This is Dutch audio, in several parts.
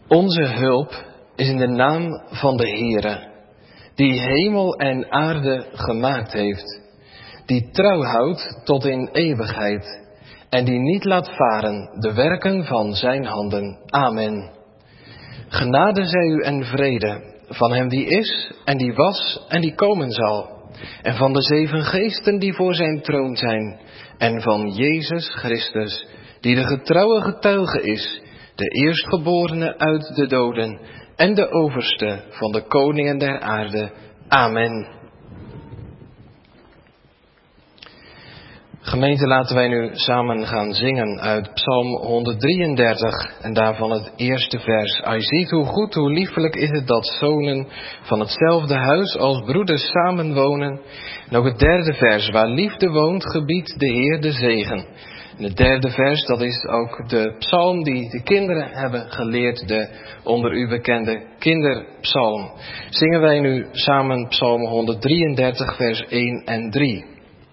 Onze hulp is in de naam van de Heere, die hemel en aarde gemaakt heeft, die trouw houdt tot in eeuwigheid en die niet laat varen de werken van zijn handen. Amen. Genade zij u en vrede van hem die is en die was en die komen zal, en van de 7 geesten die voor zijn troon zijn, en van Jezus Christus, die de getrouwe getuige is, de eerstgeborene uit de doden en de overste van de koningen der aarde. Amen. Gemeente, laten wij nu samen gaan zingen uit Psalm 133 en daarvan het eerste vers. Ai ziet hoe goed, hoe liefelijk is het dat zonen van hetzelfde huis als broeders samenwonen. En ook het derde vers, waar liefde woont, gebiedt de Heer de zegen. En het derde vers, dat is ook de psalm die de kinderen hebben geleerd, de onder u bekende kinderpsalm. Zingen wij nu samen Psalm 133 vers 1 en 3.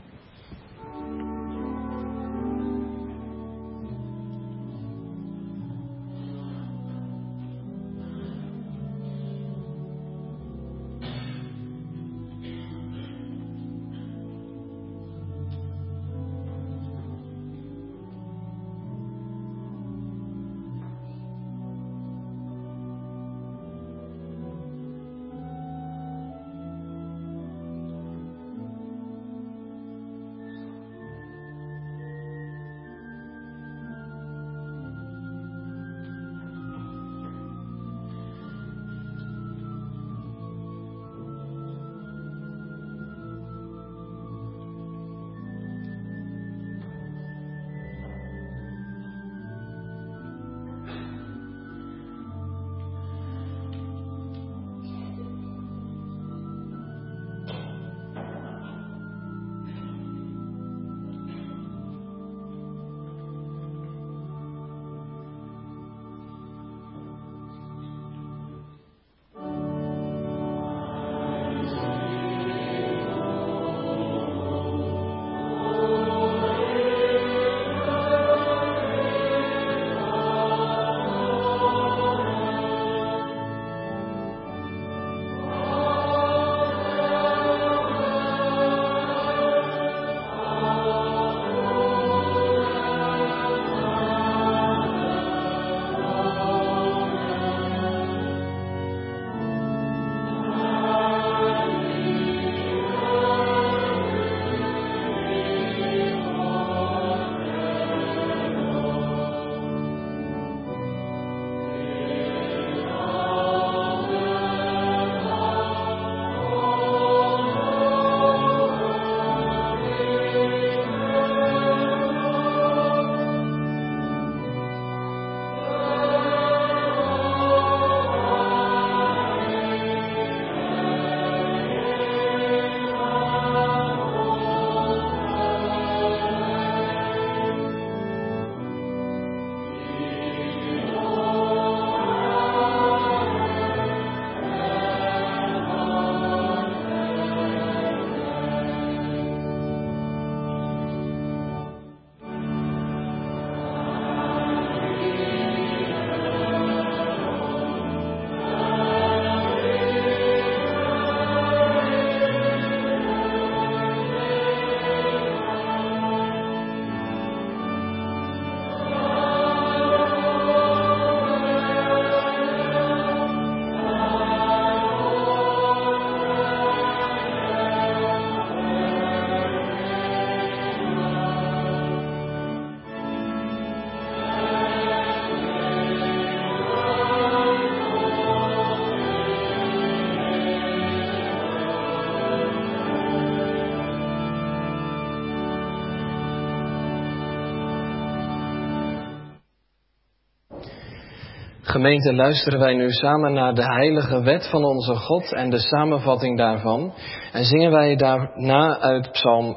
Gemeente, luisteren wij nu samen naar de heilige wet van onze God en de samenvatting daarvan. En zingen wij daarna uit Psalm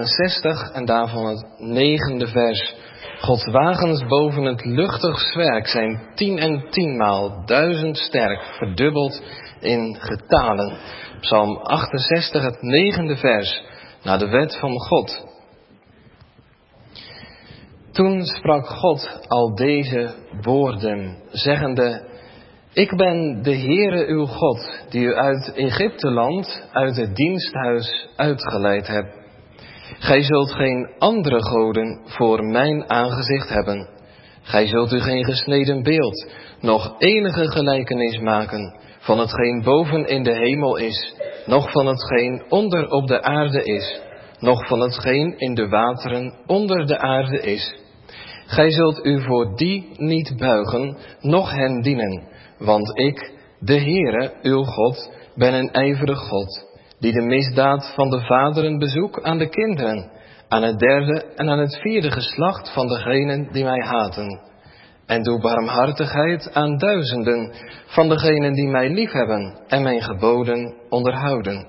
68 en daarvan het 9e vers. Gods wagens boven het luchtig zwerk zijn 10 en 10 maal 1000 sterk, verdubbeld in getalen. Psalm 68, het 9e vers, naar de wet van God. Toen sprak God al deze woorden, zeggende: Ik ben de Heere uw God, die u uit Egypteland, uit het diensthuis uitgeleid heb. Gij zult geen andere goden voor mijn aangezicht hebben. Gij zult u geen gesneden beeld, noch enige gelijkenis maken van hetgeen boven in de hemel is, noch van hetgeen onder op de aarde is, noch van hetgeen in de wateren onder de aarde is. Gij zult u voor die niet buigen, noch hen dienen, want ik, de Heere, uw God, ben een ijverig God, die de misdaad van de vaderen bezoek aan de kinderen, aan het derde en aan het vierde geslacht van degenen die mij haten. En doe barmhartigheid aan duizenden van degenen die mij liefhebben en mijn geboden onderhouden.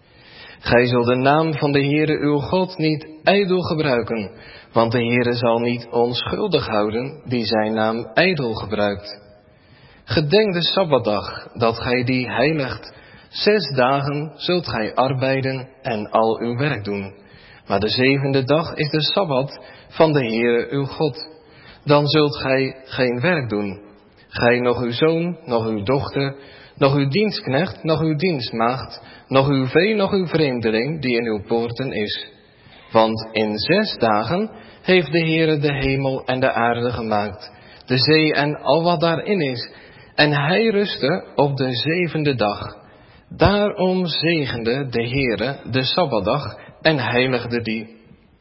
Gij zult de naam van de Heere uw God niet ijdel gebruiken, want de Heere zal niet onschuldig houden die zijn naam ijdel gebruikt. Gedenk de Sabbatdag, dat gij die heiligt. 6 dagen zult gij arbeiden en al uw werk doen. Maar de 7e dag is de Sabbat van de Heere uw God. Dan zult gij geen werk doen. Gij, noch uw zoon, noch uw dochter, noch uw dienstknecht, noch uw dienstmaagd, noch uw vee, noch uw vreemdeling die in uw poorten is. Want in 6 dagen heeft de Heere de hemel en de aarde gemaakt, de zee en al wat daarin is. En hij rustte op de 7e dag. Daarom zegende de Heere de Sabbatdag en heiligde die.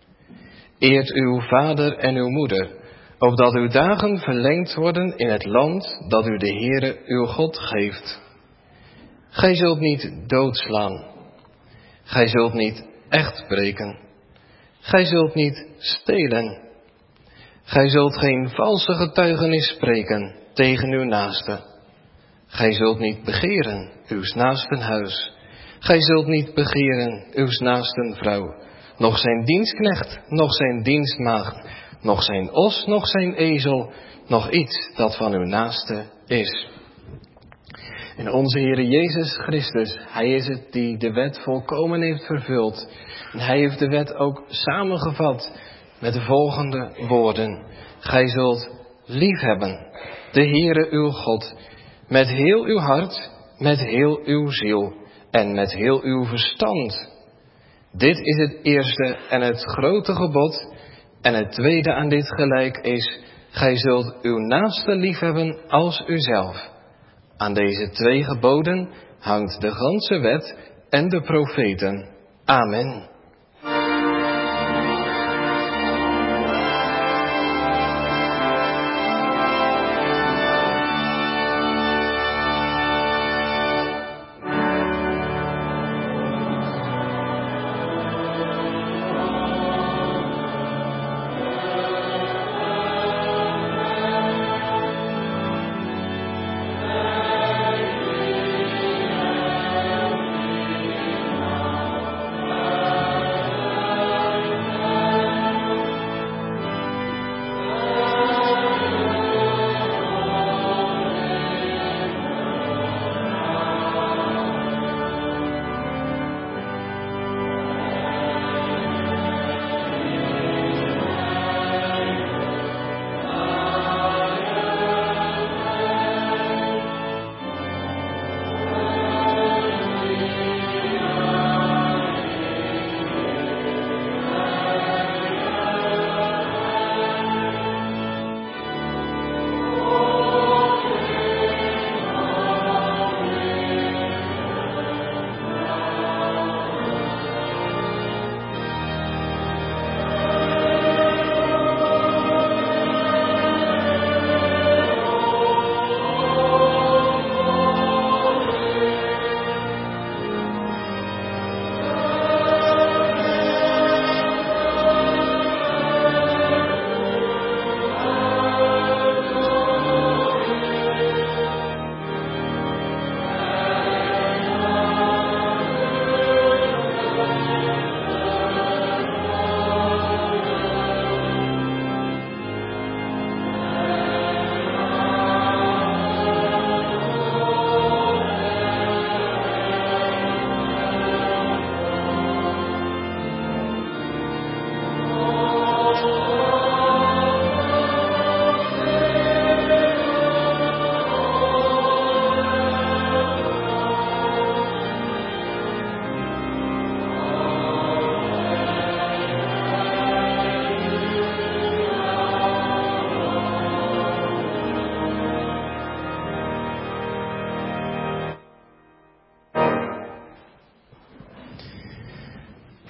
Eert uw vader en uw moeder, opdat uw dagen verlengd worden in het land dat u de Heere uw God geeft. Gij zult niet doodslaan. Gij zult niet echt breken. Gij zult niet stelen. Gij zult geen valse getuigenis spreken tegen uw naaste. Gij zult niet begeren uws naasten huis. Gij zult niet begeren uws naasten vrouw, noch zijn dienstknecht, noch zijn dienstmaagd, noch zijn os, noch zijn ezel, noch iets dat van uw naaste is. En onze Heere Jezus Christus, Hij is het die de wet volkomen heeft vervuld. En Hij heeft de wet ook samengevat met de volgende woorden. Gij zult liefhebben de Heere uw God met heel uw hart, met heel uw ziel en met heel uw verstand. Dit is het eerste en het grote gebod. En het tweede aan dit gelijk is, gij zult uw naaste liefhebben als uzelf. Aan deze 2 geboden hangt de ganse wet en de profeten. Amen.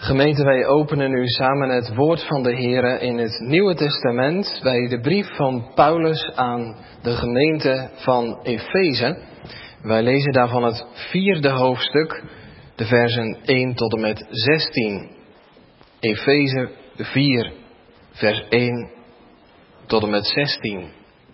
Gemeente, wij openen nu samen het woord van de Heere in het Nieuwe Testament bij de brief van Paulus aan de gemeente van Efeze. Wij lezen daarvan het 4e hoofdstuk, de versen 1 tot en met 16. Efeze 4, vers 1 tot en met 16.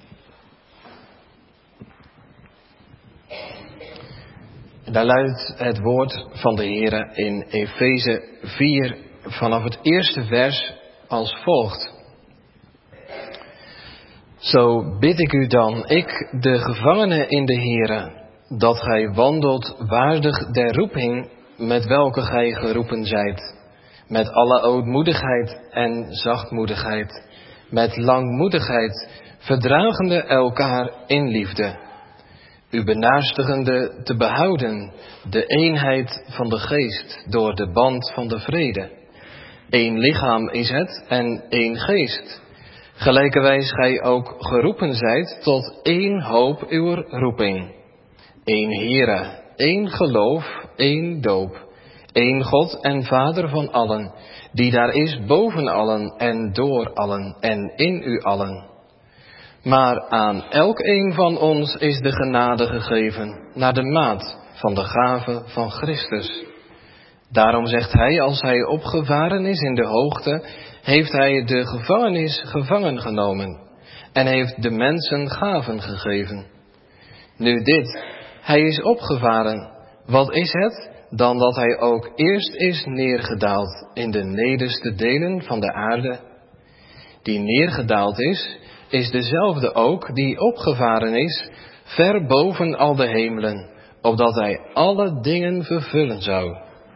Daar luidt het woord van de Heere in Efeze 4 vanaf het eerste vers als volgt. Zo bid ik u dan, ik, de gevangene in de Heere, dat gij wandelt waardig der roeping met welke gij geroepen zijt, met alle ootmoedigheid en zachtmoedigheid, met langmoedigheid, verdragende elkaar in liefde, u benaarstigende te behouden de eenheid van de geest door de band van de vrede. Eén lichaam is het en één geest. Gelijkerwijs gij ook geroepen zijt tot één hoop uw roeping. Eén Heere, één geloof, één doop. Eén God en Vader van allen, die daar is boven allen en door allen en in u allen. Maar aan elk een van ons is de genade gegeven, naar de maat van de gave van Christus. Daarom zegt hij, als hij opgevaren is in de hoogte, heeft hij de gevangenis gevangen genomen en heeft de mensen gaven gegeven. Nu dit, hij is opgevaren, wat is het dan dat hij ook eerst is neergedaald in de nederste delen van de aarde? Die neergedaald is dezelfde ook die opgevaren is, ver boven al de hemelen, opdat hij alle dingen vervullen zou.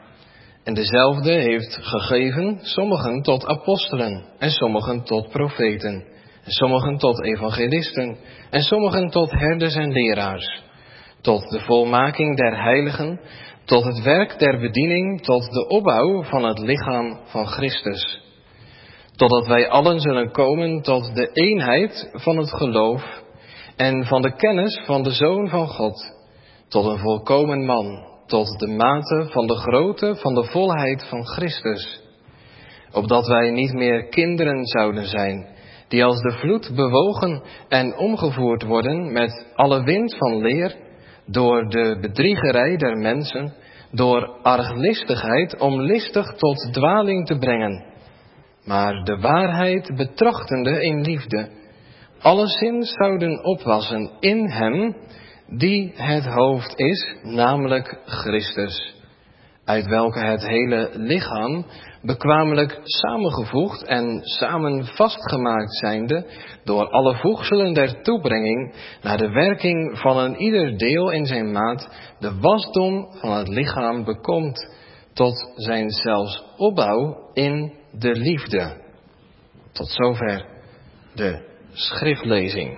En dezelfde heeft gegeven sommigen tot apostelen, en sommigen tot profeten, en sommigen tot evangelisten, en sommigen tot herders en leraars, tot de volmaking der heiligen, tot het werk der bediening, tot de opbouw van het lichaam van Christus. Totdat wij allen zullen komen tot de eenheid van het geloof en van de kennis van de Zoon van God, tot een volkomen man, tot de mate van de grootte van de volheid van Christus. Opdat wij niet meer kinderen zouden zijn, die als de vloed bewogen en omgevoerd worden met alle wind van leer, door de bedriegerij der mensen, door arglistigheid om listig tot dwaling te brengen. Maar de waarheid betrachtende in liefde, alleszins zouden opwassen in hem, die het hoofd is, namelijk Christus, uit welke het hele lichaam, bekwamelijk samengevoegd en samen vastgemaakt zijnde, door alle voegselen der toebrenging, naar de werking van een ieder deel in zijn maat, de wasdom van het lichaam bekomt, tot zijn zelfs opbouw in de liefde. Tot zover de schriftlezing.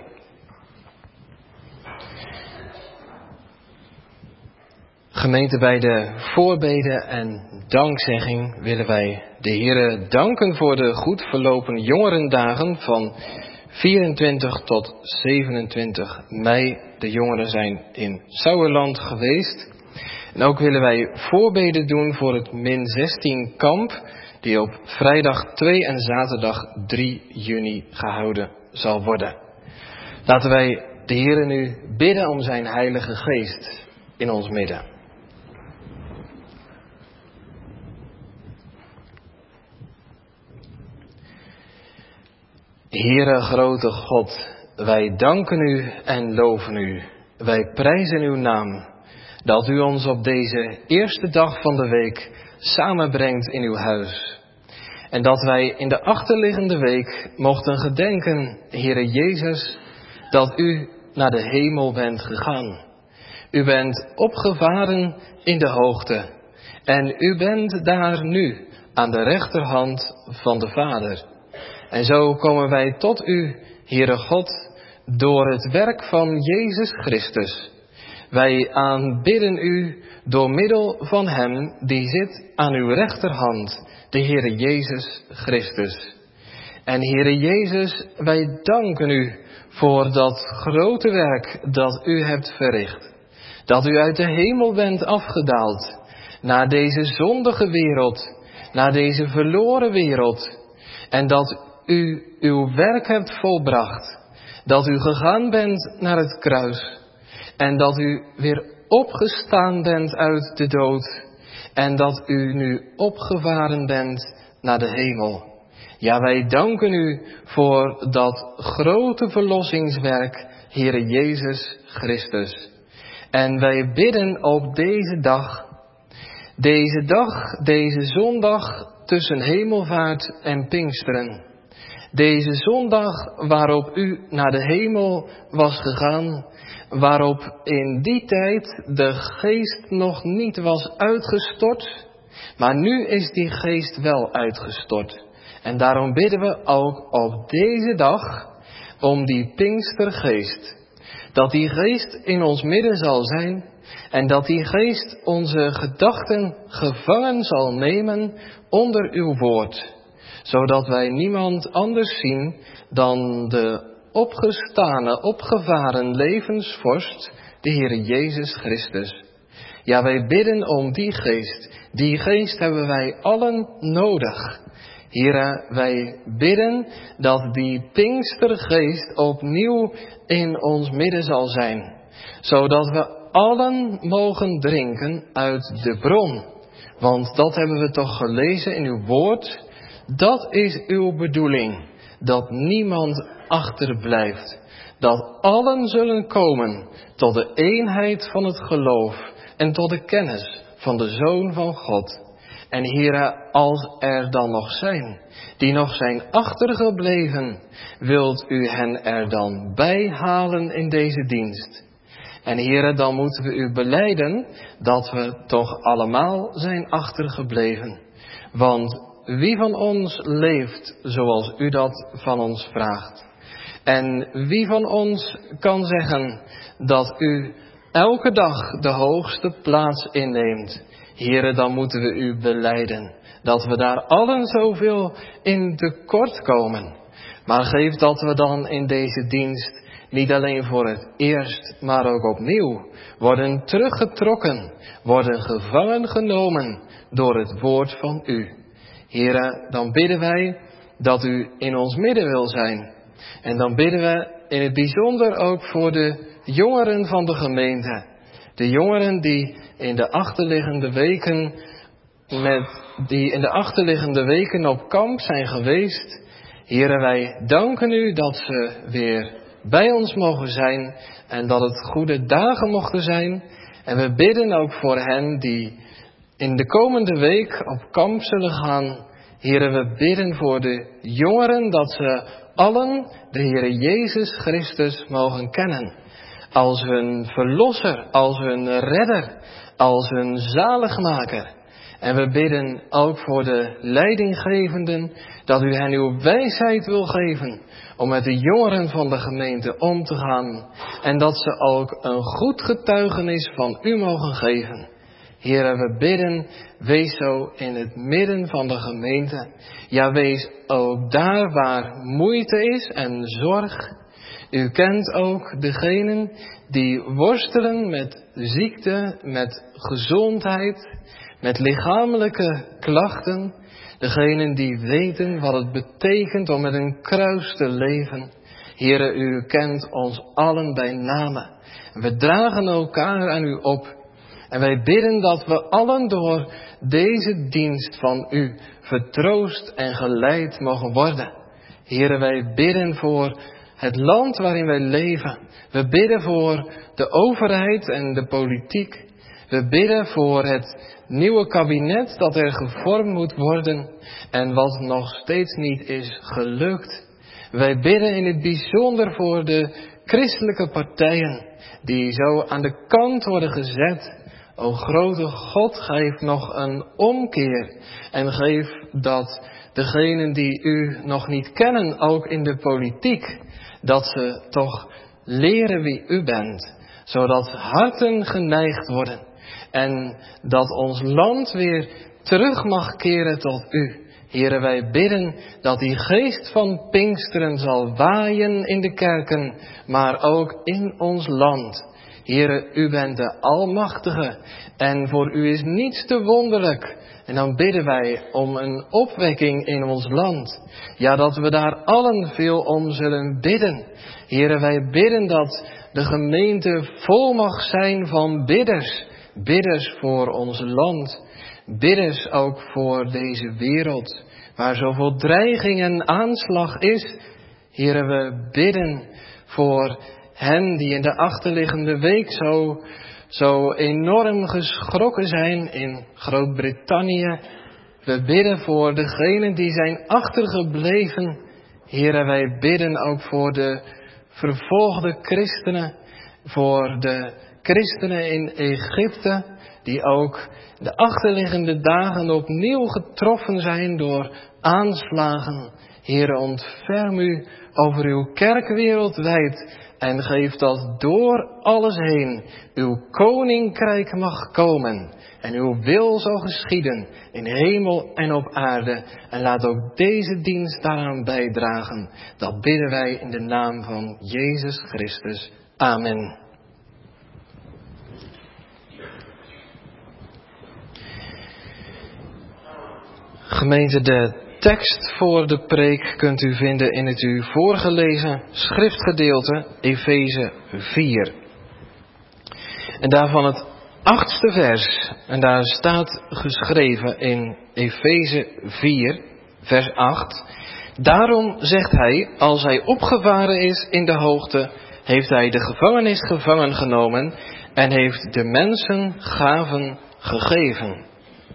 Gemeente, bij de voorbeden en dankzegging willen wij de Heere danken voor de goed verlopen jongerendagen van 24 tot 27 mei. De jongeren zijn in Sauerland geweest. En ook willen wij voorbeden doen voor het min 16 kamp, die op vrijdag 2 en zaterdag 3 juni gehouden zal worden. Laten wij de Heere nu bidden om zijn Heilige Geest in ons midden. Heere grote God, wij danken u en loven u. Wij prijzen uw naam, dat u ons op deze eerste dag van de week samenbrengt in uw huis. En dat wij in de achterliggende week mochten gedenken, Heere Jezus, dat u naar de hemel bent gegaan. U bent opgevaren in de hoogte en u bent daar nu aan de rechterhand van de Vader. En zo komen wij tot u, Heere God, door het werk van Jezus Christus. Wij aanbidden u door middel van hem die zit aan uw rechterhand, de Heere Jezus Christus. En Heere Jezus, wij danken u voor dat grote werk dat u hebt verricht. Dat u uit de hemel bent afgedaald naar deze zondige wereld, naar deze verloren wereld. En dat u uw werk hebt volbracht. Dat u gegaan bent naar het kruis. En dat u weer opgestaan bent uit de dood. En dat u nu opgevaren bent naar de hemel. Ja, wij danken u voor dat grote verlossingswerk, Heere Jezus Christus. En wij bidden op deze dag, deze zondag tussen hemelvaart en Pinksteren. Deze zondag waarop u naar de hemel was gegaan, waarop in die tijd de geest nog niet was uitgestort, maar nu is die geest wel uitgestort. En daarom bidden we ook op deze dag om die Pinkstergeest. Dat die geest in ons midden zal zijn en dat die geest onze gedachten gevangen zal nemen onder uw woord. Zodat wij niemand anders zien dan de opgestane, opgevaren levensvorst, de Heere Jezus Christus. Ja, wij bidden om die geest. Die geest hebben wij allen nodig. Heere, wij bidden dat die Pinkstergeest opnieuw in ons midden zal zijn. Zodat we allen mogen drinken uit de bron. Want dat hebben we toch gelezen in uw woord. Dat is uw bedoeling. Dat niemand achterblijft. Dat allen zullen komen tot de eenheid van het geloof en tot de kennis van de Zoon van God. En Heere, als er dan nog zijn, die nog zijn achtergebleven, wilt u hen er dan bij halen in deze dienst. En Heere, dan moeten we u belijden dat we toch allemaal zijn achtergebleven. Want wie van ons leeft zoals u dat van ons vraagt? En wie van ons kan zeggen dat u elke dag de hoogste plaats inneemt? Heere, dan moeten we u belijden dat we daar allen zoveel in tekort komen. Maar geef dat we dan in deze dienst niet alleen voor het eerst, maar ook opnieuw worden teruggetrokken, worden gevangen genomen door het woord van u. Heere, dan bidden wij dat u in ons midden wil zijn. En dan bidden we in het bijzonder ook voor de jongeren van de gemeente. De jongeren die in de achterliggende weken op kamp zijn geweest. Heere, wij danken u dat ze weer bij ons mogen zijn en dat het goede dagen mochten zijn. En we bidden ook voor hen die in de komende week op kamp zullen gaan. Heere, we bidden voor de jongeren dat ze allen de Heere Jezus Christus mogen kennen. Als hun verlosser, als hun redder, als hun zaligmaker. En we bidden ook voor de leidinggevenden dat u hen uw wijsheid wil geven om met de jongeren van de gemeente om te gaan. En dat ze ook een goed getuigenis van u mogen geven. Heere, we bidden, wees zo in het midden van de gemeente. Ja, wees ook daar waar moeite is en zorg. U kent ook degenen die worstelen met ziekte, met gezondheid, met lichamelijke klachten. Degenen die weten wat het betekent om met een kruis te leven. Heere, u kent ons allen bij name. En we dragen elkaar aan u op. En wij bidden dat we allen door deze dienst van u vertroost en geleid mogen worden. Heere, wij bidden voor het land waarin wij leven. We bidden voor de overheid en de politiek. We bidden voor het nieuwe kabinet dat er gevormd moet worden en wat nog steeds niet is gelukt. Wij bidden in het bijzonder voor de christelijke partijen die zo aan de kant worden gezet. O grote God, geef nog een omkeer en geef dat degenen die u nog niet kennen, ook in de politiek, dat ze toch leren wie u bent, zodat harten geneigd worden en dat ons land weer terug mag keren tot u. Heere, wij bidden dat die geest van Pinksteren zal waaien in de kerken, maar ook in ons land. Heere, u bent de Almachtige en voor u is niets te wonderlijk. En dan bidden wij om een opwekking in ons land. Ja, dat we daar allen veel om zullen bidden. Heere, wij bidden dat de gemeente vol mag zijn van bidders. Bidders voor ons land. Bidders ook voor deze wereld. Waar zoveel dreiging en aanslag is. Heere, we bidden voor hen die in de achterliggende week zo enorm geschrokken zijn in Groot-Brittannië. We bidden voor degenen die zijn achtergebleven. Heere, wij bidden ook voor de vervolgde christenen. Voor de christenen in Egypte, die ook de achterliggende dagen opnieuw getroffen zijn door aanslagen. Heere, ontferm u over uw kerk wereldwijd en geef dat door alles heen uw koninkrijk mag komen en uw wil zal geschieden in hemel en op aarde. En laat ook deze dienst daaraan bijdragen. Dat bidden wij in de naam van Jezus Christus. Amen. Gemeente, de tekst voor de preek kunt u vinden in het u voorgelezen schriftgedeelte Efeze 4. En daarvan het 8e vers. En daar staat geschreven in Efeze 4, vers 8. Daarom zegt hij, als hij opgevaren is in de hoogte, heeft hij de gevangenis gevangen genomen en heeft de mensen gaven gegeven.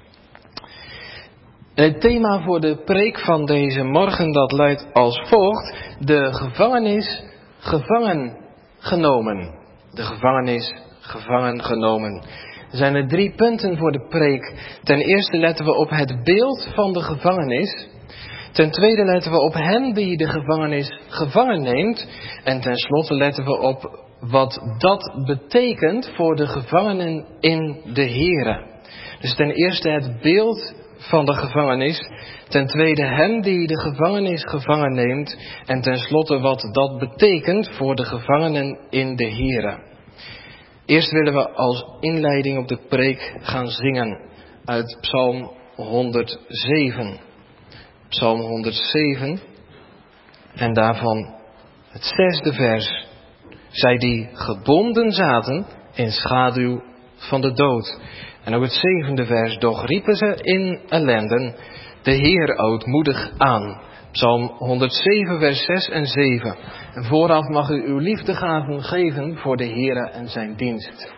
Het thema voor de preek van deze morgen, dat luidt als volgt: de gevangenis gevangen genomen. De gevangenis gevangen genomen. Er zijn er 3 punten voor de preek. Ten eerste letten we op het beeld van de gevangenis. Ten tweede letten we op hem die de gevangenis gevangen neemt. En ten slotte letten we op wat dat betekent voor de gevangenen in de Here. Dus ten eerste het beeld van de gevangenis. Ten tweede hem die de gevangenis gevangen neemt. En ten slotte wat dat betekent voor de gevangenen in de Here. Eerst willen we als inleiding op de preek gaan zingen uit Psalm 107. Psalm 107 en daarvan het 6e vers. Zij die gebonden zaten in schaduw van de dood. En ook het 7e vers. Doch riepen ze in ellenden de Heer ootmoedig aan. Psalm 107 vers 6 en 7. En vooraf mag u uw liefdegaven geven voor de Heere en zijn dienst.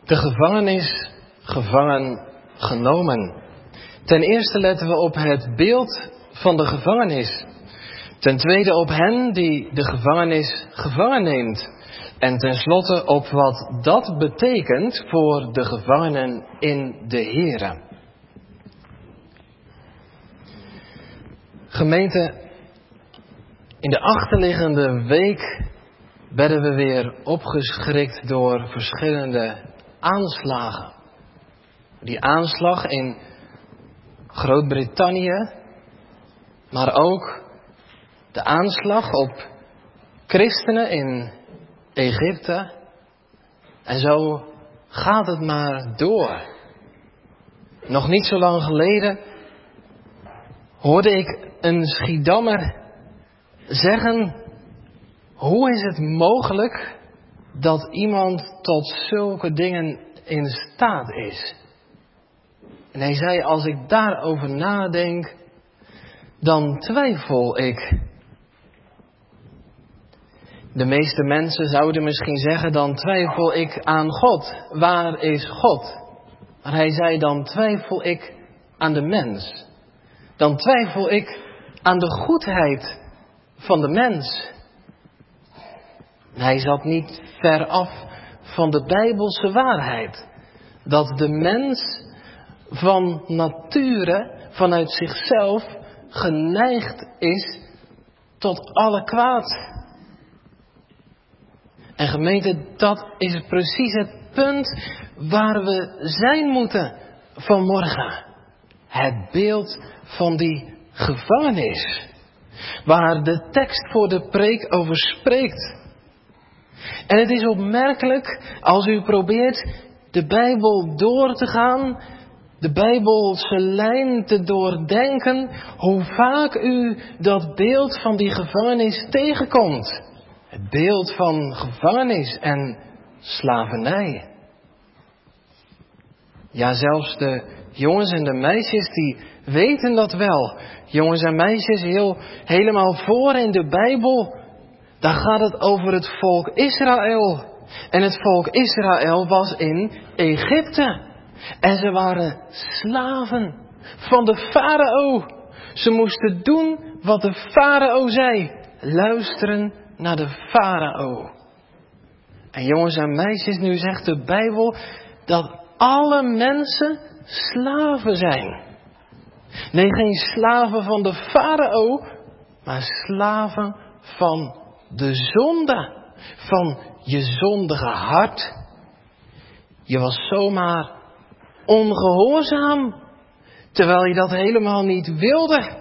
De gevangenis, gevangen genomen. Ten eerste letten we op het beeld van de gevangenis. Ten tweede op hen die de gevangenis gevangen neemt. En tenslotte op wat dat betekent voor de gevangenen in de Here. Gemeente, in de achterliggende week werden we weer opgeschrikt door verschillende aanslagen. Die aanslag in Groot-Brittannië, maar ook de aanslag op christenen in Egypte. En zo gaat het maar door. Nog niet zo lang geleden hoorde ik een Schiedammer zeggen: hoe is het mogelijk dat iemand tot zulke dingen in staat is? En hij zei, als ik daarover nadenk, dan twijfel ik. De meeste mensen zouden misschien zeggen, dan twijfel ik aan God. Waar is God? Maar hij zei, dan twijfel ik aan de mens. Dan twijfel ik aan de goedheid van de mens. En hij zat niet ver af van de Bijbelse waarheid. Dat de mens van nature, vanuit zichzelf, geneigd is tot alle kwaad. En gemeente, dat is precies het punt waar we zijn moeten vanmorgen. Het beeld van die gevangenis. Waar de tekst voor de preek over spreekt. En het is opmerkelijk als u probeert de Bijbel door te gaan, de Bijbelse lijn te doordenken, hoe vaak u dat beeld van die gevangenis tegenkomt. Het beeld van gevangenis en slavernij. Ja, zelfs de jongens en de meisjes die weten dat wel. Jongens en meisjes helemaal voor in de Bijbel. Daar gaat het over het volk Israël. En het volk Israël was in Egypte. En ze waren slaven van de farao. Ze moesten doen wat de farao zei. Luisteren naar de farao. En jongens en meisjes, nu zegt de Bijbel dat alle mensen slaven zijn. Nee, geen slaven van de farao, maar slaven van de zonde. Van je zondige hart. Je was zomaar ongehoorzaam, terwijl je dat helemaal niet wilde.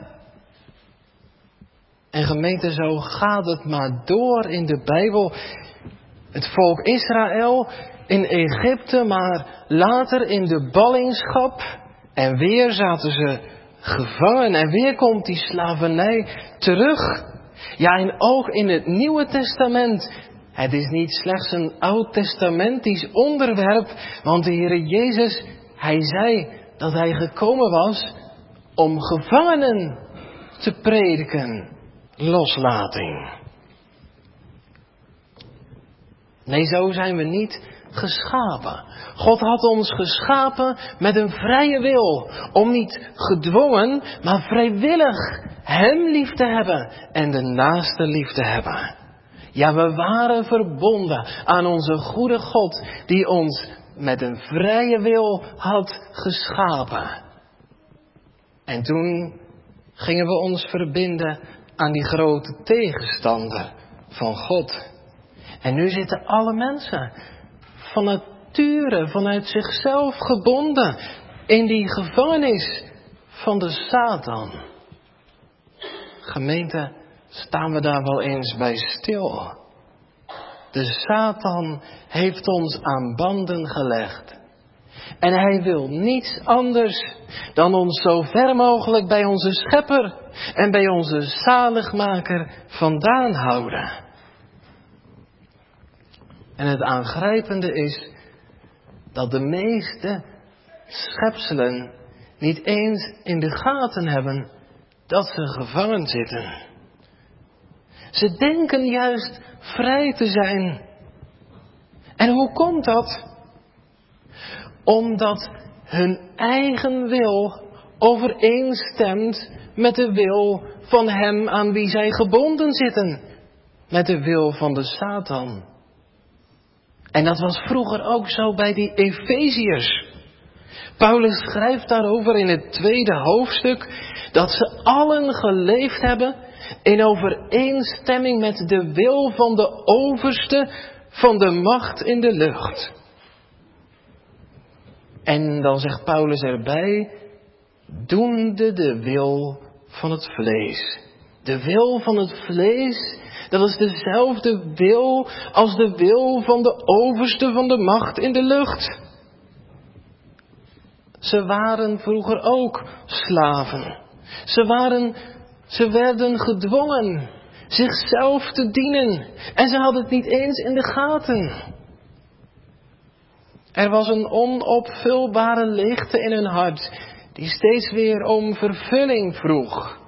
En gemeente, zo gaat het maar door in de Bijbel. Het volk Israël in Egypte, maar later in de ballingschap. En weer zaten ze gevangen en weer komt die slavernij terug. Ja, en ook in het Nieuwe Testament. Het is niet slechts een oud-testamentisch onderwerp, want de Heer Jezus, Hij zei dat Hij gekomen was om gevangenen te prediken. Loslating. Nee, zo zijn we niet geschapen. God had ons geschapen met een vrije wil. Om niet gedwongen, maar vrijwillig Hem lief te hebben en de naaste lief te hebben. Ja, we waren verbonden aan onze goede God die ons met een vrije wil had geschapen. En toen gingen we ons verbinden aan die grote tegenstander van God. En nu zitten alle mensen van nature, vanuit zichzelf gebonden in die gevangenis van de Satan. Gemeente, staan we daar wel eens bij stil? De Satan heeft ons aan banden gelegd. En hij wil niets anders dan ons zo ver mogelijk bij onze Schepper en bij onze Zaligmaker vandaan houden. En het aangrijpende is dat de meeste schepselen niet eens in de gaten hebben dat ze gevangen zitten. Ze denken juist vrij te zijn. En hoe komt dat? Omdat hun eigen wil overeenstemt met de wil van hem aan wie zij gebonden zitten. Met de wil van de Satan. En dat was vroeger ook zo bij die Efeziërs. Paulus schrijft daarover in het 2e hoofdstuk dat ze allen geleefd hebben in overeenstemming met de wil van de overste van de macht in de lucht. En dan zegt Paulus erbij, doende de wil van het vlees. De wil van het vlees, dat is dezelfde wil als de wil van de overste van de macht in de lucht. Ze waren vroeger ook slaven. Ze werden gedwongen zichzelf te dienen. En ze hadden het niet eens in de gaten. Er was een onopvulbare leegte in hun hart, die steeds weer om vervulling vroeg.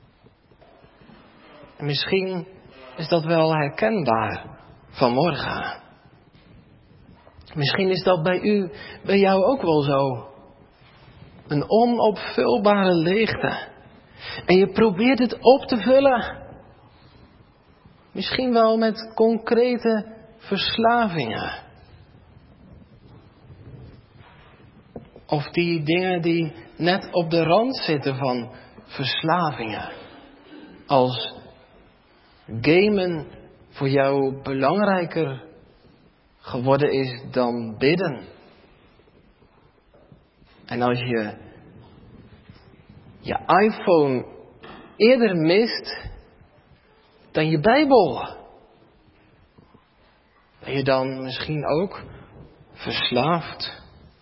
En misschien is dat wel herkenbaar vanmorgen. Misschien is dat bij jou ook wel zo. Een onopvulbare leegte. En je probeert het op te vullen. Misschien wel met concrete verslavingen. Of die dingen die net op de rand zitten van verslavingen. Als gamen voor jou belangrijker geworden is dan bidden. En als je iPhone eerder mist dan je Bijbel, ben je dan misschien ook verslaafd?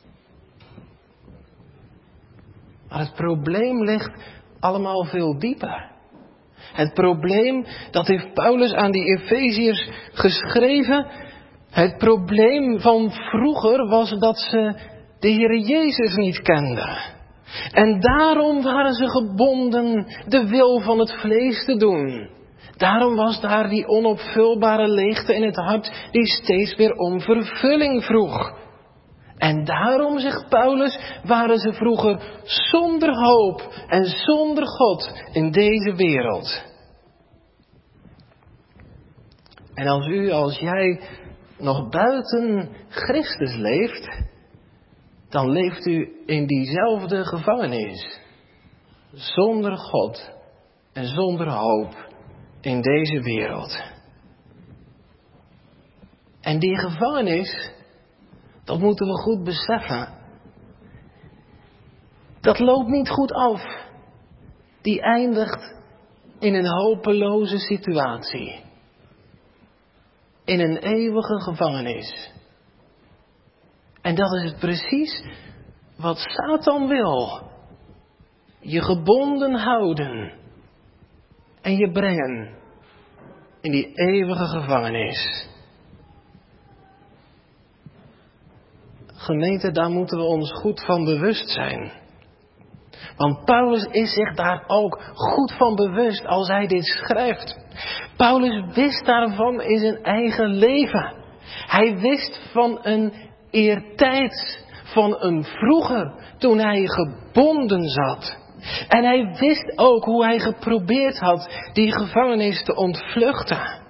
Maar het probleem ligt allemaal veel dieper. Het probleem, dat heeft Paulus aan die Efeziërs geschreven. Het probleem van vroeger was dat ze de Heer Jezus niet kenden. En daarom waren ze gebonden de wil van het vlees te doen. Daarom was daar die onopvulbare leegte in het hart die steeds weer om vervulling vroeg. En daarom, zegt Paulus, waren ze vroeger zonder hoop en zonder God in deze wereld. En als jij nog buiten Christus leeft, dan leeft u in diezelfde gevangenis. Zonder God en zonder hoop in deze wereld. En die gevangenis, dat moeten we goed beseffen. Dat loopt niet goed af. Die eindigt in een hopeloze situatie. In een eeuwige gevangenis. En dat is het precies wat Satan wil. Je gebonden houden. En je brengen in die eeuwige gevangenis. Gemeente, daar moeten we ons goed van bewust zijn. Want Paulus is zich daar ook goed van bewust als hij dit schrijft. Paulus wist daarvan in zijn eigen leven. Hij wist van een eertijds, van een vroeger, toen hij gebonden zat. En hij wist ook hoe hij geprobeerd had die gevangenis te ontvluchten.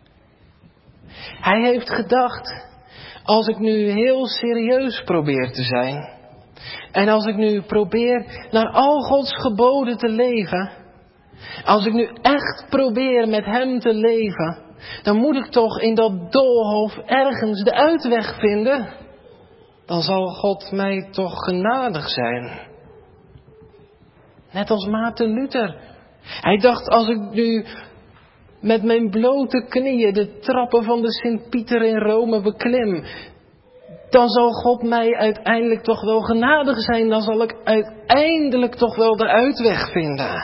Hij heeft gedacht, als ik nu heel serieus probeer te zijn, en als ik nu probeer naar al Gods geboden te leven, als ik nu echt probeer met hem te leven, dan moet ik toch in dat doolhof ergens de uitweg vinden. Dan zal God mij toch genadig zijn. Net als Maarten Luther. Hij dacht, als ik nu met mijn blote knieën de trappen van de Sint-Pieter in Rome beklim, dan zal God mij uiteindelijk toch wel genadig zijn. Dan zal ik uiteindelijk toch wel de uitweg vinden.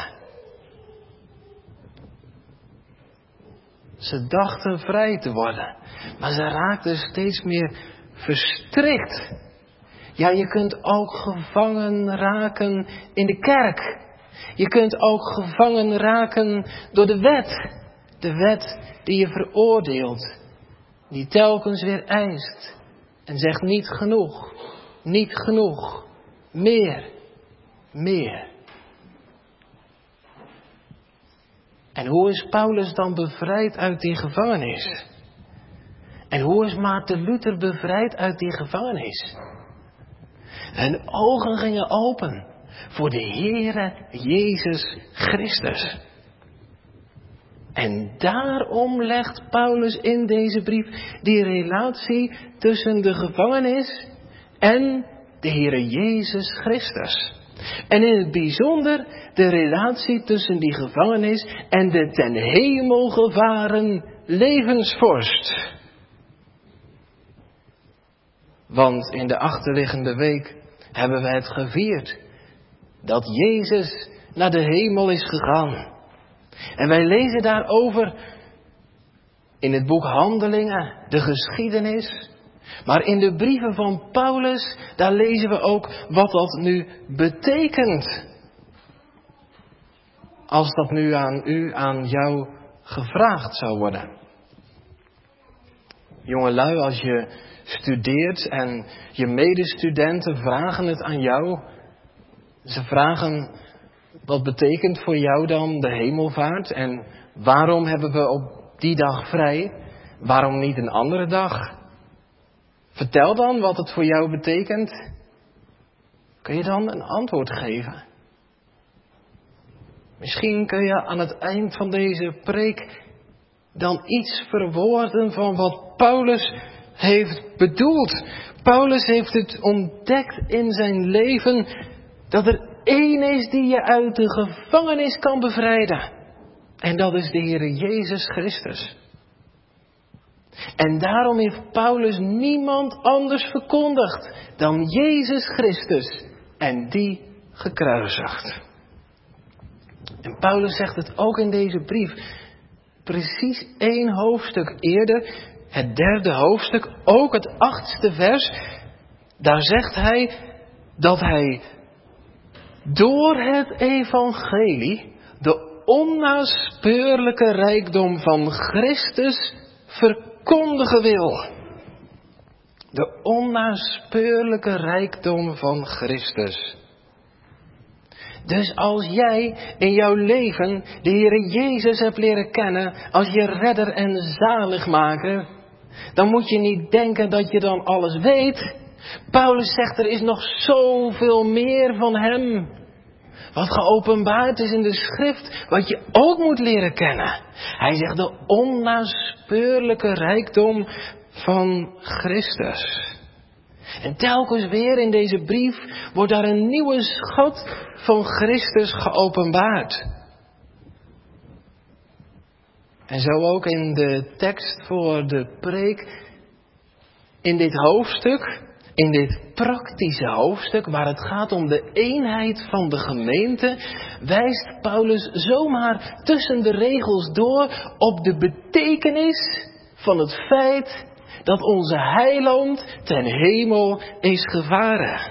Ze dachten vrij te worden, maar ze raakten steeds meer verstrikt. Ja, je kunt ook gevangen raken in de kerk. Je kunt ook gevangen raken door de wet. De wet die je veroordeelt. Die telkens weer eist. En zegt niet genoeg. niet genoeg. Meer. En hoe is Paulus dan bevrijd uit die gevangenis? En hoe is Maarten Luther bevrijd uit die gevangenis? Hun ogen gingen open voor de Heere Jezus Christus. En daarom legt Paulus in deze brief die relatie tussen de gevangenis en de Heere Jezus Christus. En in het bijzonder de relatie tussen die gevangenis en de ten hemel gevaren levensvorst. Want in de achterliggende week hebben we het gevierd dat Jezus naar de hemel is gegaan. En wij lezen daarover in het boek Handelingen, de geschiedenis. Maar in de brieven van Paulus, daar lezen we ook wat dat nu betekent. Als dat nu aan jou gevraagd zou worden. Jongelui, als je studeert en je medestudenten vragen het aan jou. Ze vragen, wat betekent voor jou dan de hemelvaart? En waarom hebben we op die dag vrij? Waarom niet een andere dag? Vertel dan wat het voor jou betekent. Kun je dan een antwoord geven? Misschien kun je aan het eind van deze preek dan iets verwoorden van wat Paulus heeft bedoeld. Paulus heeft het ontdekt in zijn leven dat er één is die je uit de gevangenis kan bevrijden. En dat is de Heere Jezus Christus. En daarom heeft Paulus niemand anders verkondigd dan Jezus Christus en die gekruisigd. En Paulus zegt het ook in deze brief, precies 1 hoofdstuk eerder, het 3e hoofdstuk, ook het 8e vers. Daar zegt hij dat hij door het evangelie de onnaspeurlijke rijkdom van Christus verkondigen wil. De onnaspeurlijke rijkdom van Christus. Dus als jij in jouw leven de Heere Jezus hebt leren kennen als je redder en zaligmaker, dan moet je niet denken dat je dan alles weet. Paulus zegt er is nog zoveel meer van hem. Wat geopenbaard is in de schrift, wat je ook moet leren kennen. Hij zegt de onnaspeurlijke rijkdom van Christus. En telkens weer in deze brief wordt daar een nieuwe schat van Christus geopenbaard. En zo ook in de tekst voor de preek, in dit hoofdstuk, in dit praktische hoofdstuk waar het gaat om de eenheid van de gemeente, wijst Paulus zomaar tussen de regels door op de betekenis van het feit dat onze heiland ten hemel is gevaren.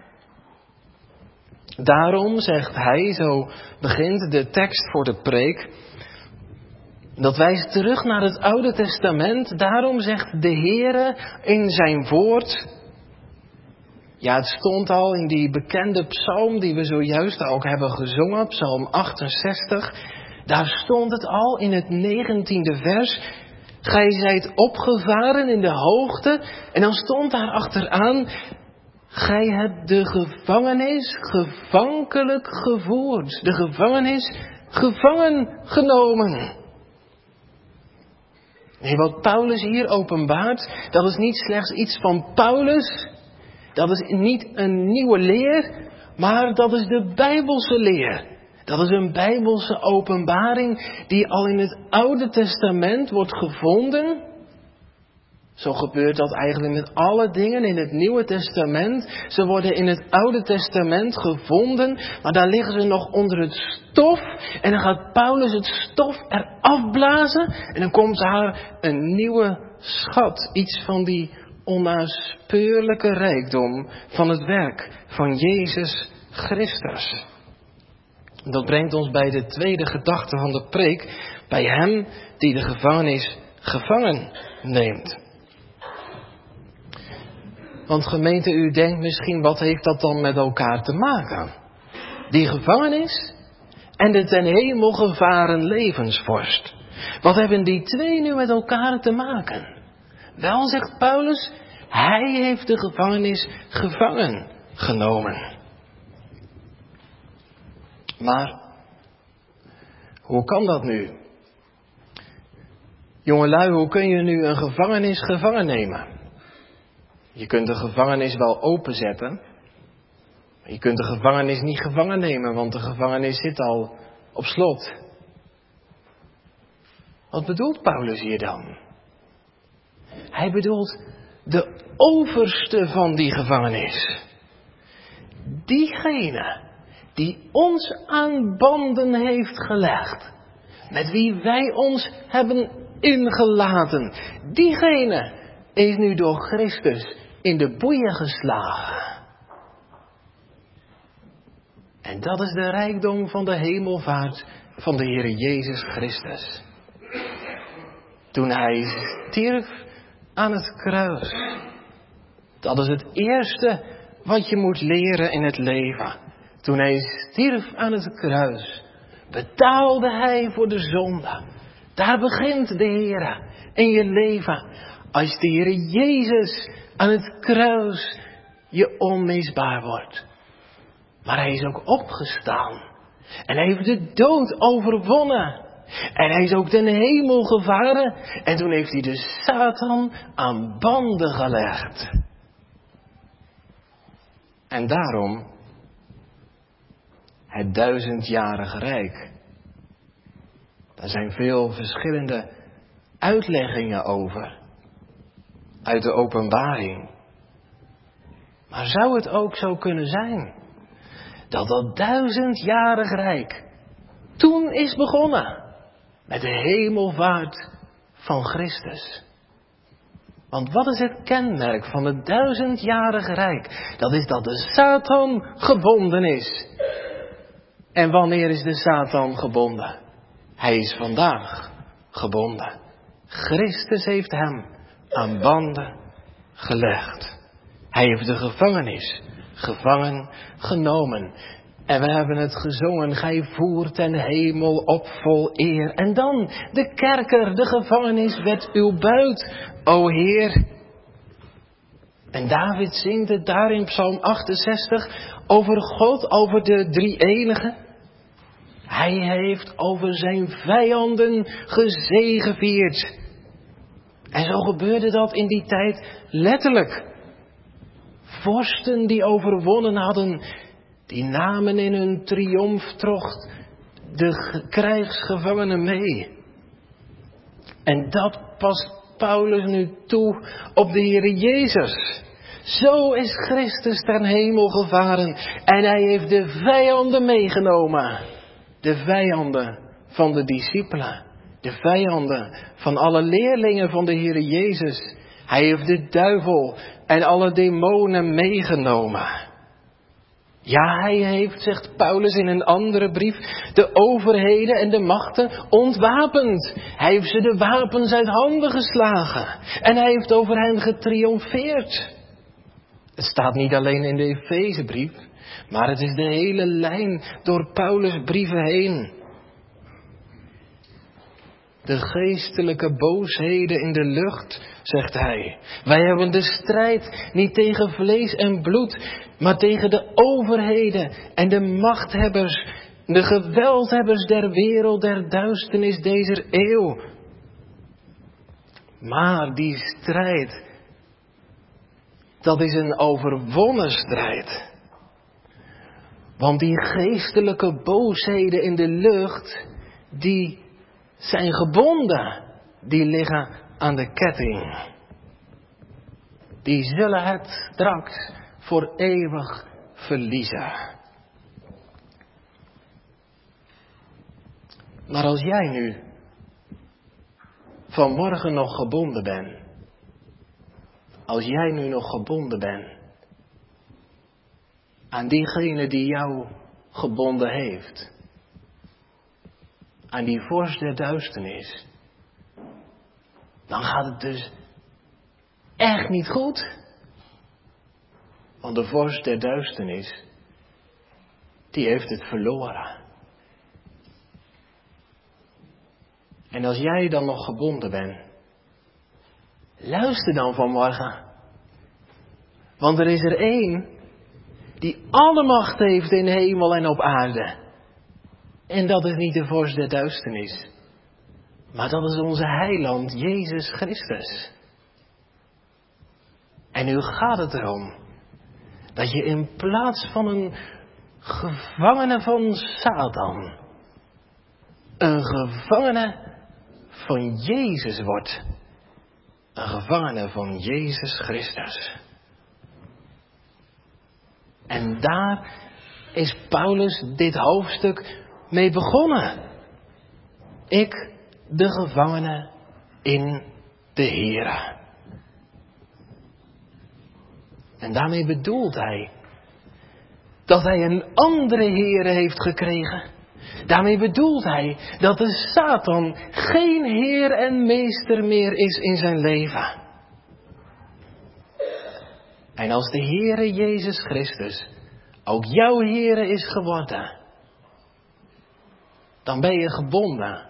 Daarom zegt hij, zo begint de tekst voor de preek, dat wijst terug naar het Oude Testament. Daarom zegt de Heere in zijn woord, ja, het stond al in die bekende psalm die we zojuist ook hebben gezongen, psalm 68. Daar stond het al in het 19e vers. Gij zijt opgevaren in de hoogte. En dan stond daar achteraan, gij hebt de gevangenis gevankelijk gevoerd. De gevangenis gevangen genomen. Nee, wat Paulus hier openbaart, dat is niet slechts iets van Paulus. Dat is niet een nieuwe leer, maar dat is de Bijbelse leer. Dat is een Bijbelse openbaring die al in het Oude Testament wordt gevonden. Zo gebeurt dat eigenlijk met alle dingen in het Nieuwe Testament. Ze worden in het Oude Testament gevonden, maar daar liggen ze nog onder het stof. En dan gaat Paulus het stof eraf blazen en dan komt daar een nieuwe schat. Iets van die onnaspeurlijke rijkdom van het werk van Jezus Christus. Dat brengt ons bij de tweede gedachte van de preek, bij hem die de gevangenis gevangen neemt. Want gemeente, u denkt misschien, wat heeft dat dan met elkaar te maken? Die gevangenis en de ten hemel gevaren levensvorst. Wat hebben die twee nu met elkaar te maken? Wel, zegt Paulus, hij heeft de gevangenis gevangen genomen. Maar hoe kan dat nu? Jongelui, hoe kun je nu een gevangenis gevangen nemen? Je kunt de gevangenis wel openzetten. Maar je kunt de gevangenis niet gevangen nemen, want de gevangenis zit al op slot. Wat bedoelt Paulus hier dan? Hij bedoelt de overste van die gevangenis. Diegene die ons aan banden heeft gelegd. Met wie wij ons hebben ingelaten. Diegene is nu door Christus in de boeien geslagen. En dat is de rijkdom van de hemelvaart van de Heer Jezus Christus. Toen hij stierf aan het kruis. Dat is het eerste wat je moet leren in het leven. Toen hij stierf aan het kruis, betaalde hij voor de zonde. Daar begint de Heer in je leven. Als de Heer Jezus aan het kruis je onmisbaar wordt. Maar hij is ook opgestaan. En hij heeft de dood overwonnen. En hij is ook ten hemel gevaren. En toen heeft hij de Satan aan banden gelegd. En daarom het 1000-jarige rijk. Daar zijn veel verschillende uitleggingen over. Uit de Openbaring. Maar zou het ook zo kunnen zijn dat dat 1000-jarig rijk toen is begonnen met de hemelvaart van Christus? Want wat is het kenmerk van het 1000-jarig rijk? Dat is dat de Satan gebonden is. En wanneer is de Satan gebonden? Hij is vandaag gebonden. Christus heeft hem aan banden gelegd. Hij heeft de gevangenis gevangen genomen. En we hebben het gezongen, gij voert ten hemel op vol eer. En dan de kerker, de gevangenis werd uw buit, o Heer. En David zingt het daar in Psalm 68 over God, over de drie-enige. Hij heeft over zijn vijanden gezegevierd. En zo gebeurde dat in die tijd letterlijk. Vorsten die overwonnen hadden, die namen in hun triomftocht de krijgsgevangenen mee. En dat past Paulus nu toe op de Heer Jezus. Zo is Christus ten hemel gevaren en hij heeft de vijanden meegenomen. De vijanden van de discipelen. De vijanden van alle leerlingen van de Heer Jezus. Hij heeft de duivel en alle demonen meegenomen. Ja, hij heeft, zegt Paulus in een andere brief, de overheden en de machten ontwapend. Hij heeft ze de wapens uit handen geslagen. En hij heeft over hen getriomfeerd. Het staat niet alleen in de Efezebrief, maar het is de hele lijn door Paulus' brieven heen. De geestelijke boosheden in de lucht, zegt hij. Wij hebben de strijd niet tegen vlees en bloed, maar tegen de overheden en de machthebbers, de geweldhebbers der wereld, der duisternis deze eeuw. Maar die strijd, dat is een overwonnen strijd. Want die geestelijke boosheden in de lucht, die zijn gebonden. Die liggen aan de ketting. Die zullen het straks voor eeuwig verliezen. Maar als jij nu vanmorgen nog gebonden bent. Als jij nu nog gebonden bent aan diegene die jou gebonden heeft. Aan die vorst der duisternis. Dan gaat het dus echt niet goed. Want de vorst der duisternis, die heeft het verloren. En als jij dan nog gebonden bent, luister dan vanmorgen. Want er is er één die alle macht heeft in hemel en op aarde. En dat is niet de vorst der duisternis. Maar dat is onze heiland, Jezus Christus. En nu gaat het erom dat je in plaats van een gevangene van Satan, een gevangene van Jezus wordt. Een gevangene van Jezus Christus. En daar is Paulus dit hoofdstuk mee begonnen. Ik, de gevangene in de Here. En daarmee bedoelt hij dat hij een andere Here heeft gekregen. Daarmee bedoelt hij dat de Satan geen Heer en Meester meer is in zijn leven. En als de Heere Jezus Christus ook jouw Heere is geworden, dan ben je gebonden,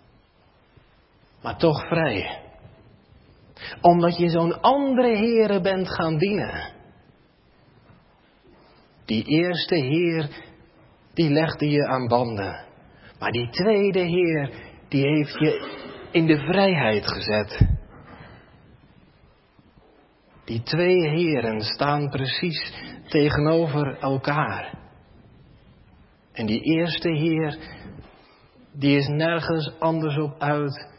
maar toch vrij. Omdat je zo'n andere Heere bent gaan dienen. Die eerste Heer, die legde je aan banden. Maar die tweede Heer, die heeft je in de vrijheid gezet. Die twee Heren staan precies tegenover elkaar. En die eerste Heer, die is nergens anders op uit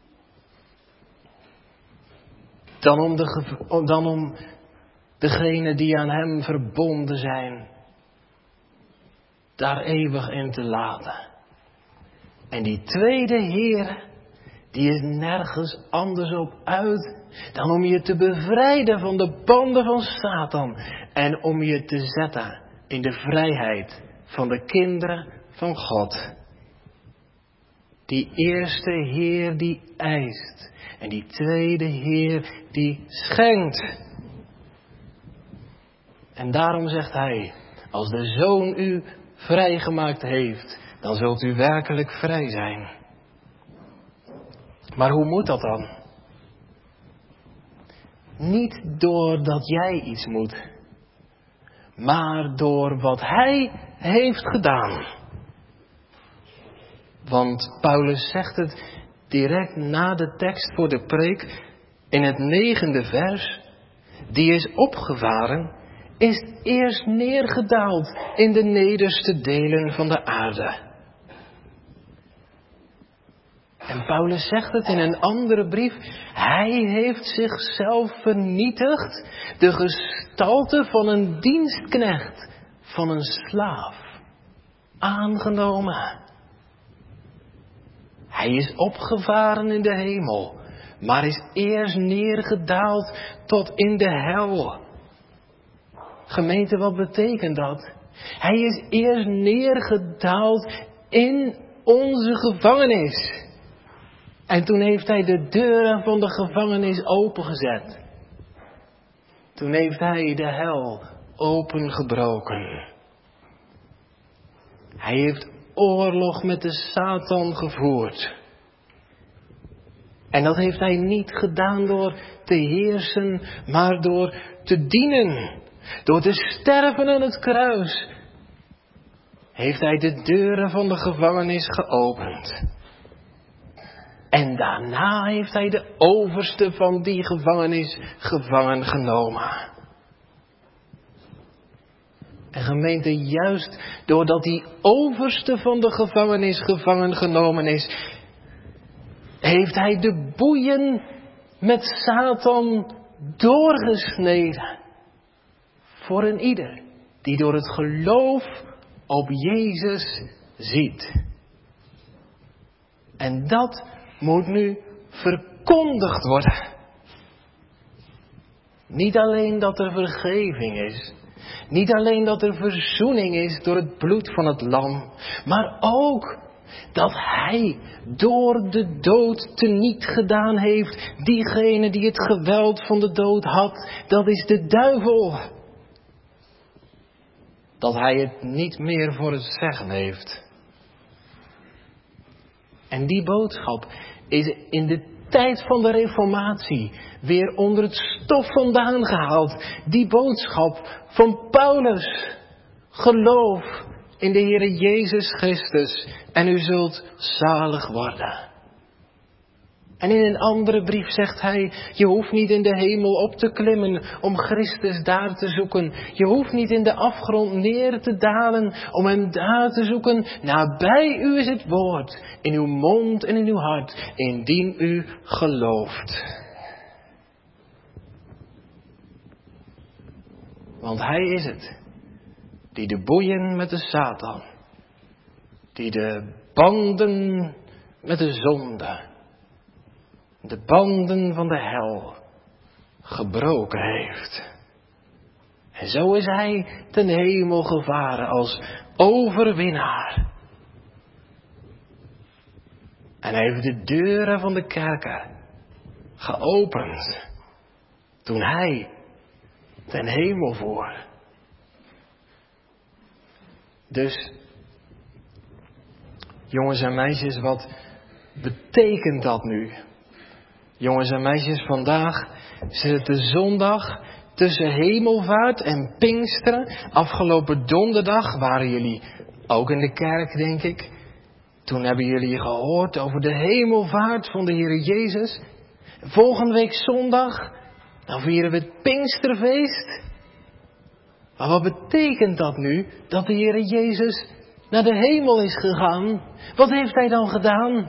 dan om degenen die aan hem verbonden zijn, daar eeuwig in te laten. En die tweede Heer, die is nergens anders op uit dan om je te bevrijden van de banden van Satan en om je te zetten in de vrijheid van de kinderen van God. Die eerste Heer die eist en die tweede Heer die schenkt. En daarom zegt hij, als de Zoon u vrijgemaakt heeft, dan zult u werkelijk vrij zijn. Maar hoe moet dat dan? Niet doordat jij iets moet, maar door wat hij heeft gedaan. Want Paulus zegt het direct na de tekst voor de preek in het 9e vers. Die is opgevaren, is eerst neergedaald in de nederste delen van de aarde. En Paulus zegt het in een andere brief. Hij heeft zichzelf vernietigd, de gestalte van een dienstknecht, van een slaaf, aangenomen. Hij is opgevaren in de hemel, maar is eerst neergedaald tot in de hel. Gemeente, wat betekent dat? Hij is eerst neergedaald in onze gevangenis. En toen heeft hij de deuren van de gevangenis opengezet. Toen heeft hij de hel opengebroken. Hij heeft oorlog met de Satan gevoerd. En dat heeft hij niet gedaan door te heersen, maar door te dienen. Door te sterven aan het kruis. Heeft hij de deuren van de gevangenis geopend. En daarna heeft hij de overste van die gevangenis gevangen genomen. En gemeente, juist doordat die overste van de gevangenis gevangen genomen is, heeft hij de boeien met Satan doorgesneden. Voor een ieder die door het geloof op Jezus ziet. En dat moet nu verkondigd worden. Niet alleen dat er vergeving is. Niet alleen dat er verzoening is door het bloed van het lam. Maar ook dat hij door de dood teniet gedaan heeft. Diegene die het geweld van de dood had. Dat is de duivel. dat hij het niet meer voor het zeggen heeft. En die boodschap is in de tijd van de Reformatie weer onder het stof vandaan gehaald. Die boodschap van Paulus. Geloof in de Heere Jezus Christus en u zult zalig worden. En in een andere brief zegt hij, je hoeft niet in de hemel op te klimmen om Christus daar te zoeken. Je hoeft niet in de afgrond neer te dalen om hem daar te zoeken. Nabij u is het woord, in uw mond en in uw hart, indien u gelooft. Want hij is het, die de boeien met de Satan, die de banden met de zonde, de banden van de hel gebroken heeft. En zo is hij ten hemel gevaren als overwinnaar. En hij heeft de deuren van de kerken geopend toen hij ten hemel voer. Dus, jongens en meisjes, wat betekent dat nu? Jongens en meisjes, vandaag zit het de zondag tussen Hemelvaart en Pinksteren. Afgelopen donderdag waren jullie ook in de kerk, denk ik. Toen hebben jullie gehoord over de Hemelvaart van de Heer Jezus. Volgende week zondag, dan vieren we het Pinksterfeest. Maar wat betekent dat nu, dat de Heer Jezus naar de hemel is gegaan? Wat heeft hij dan gedaan?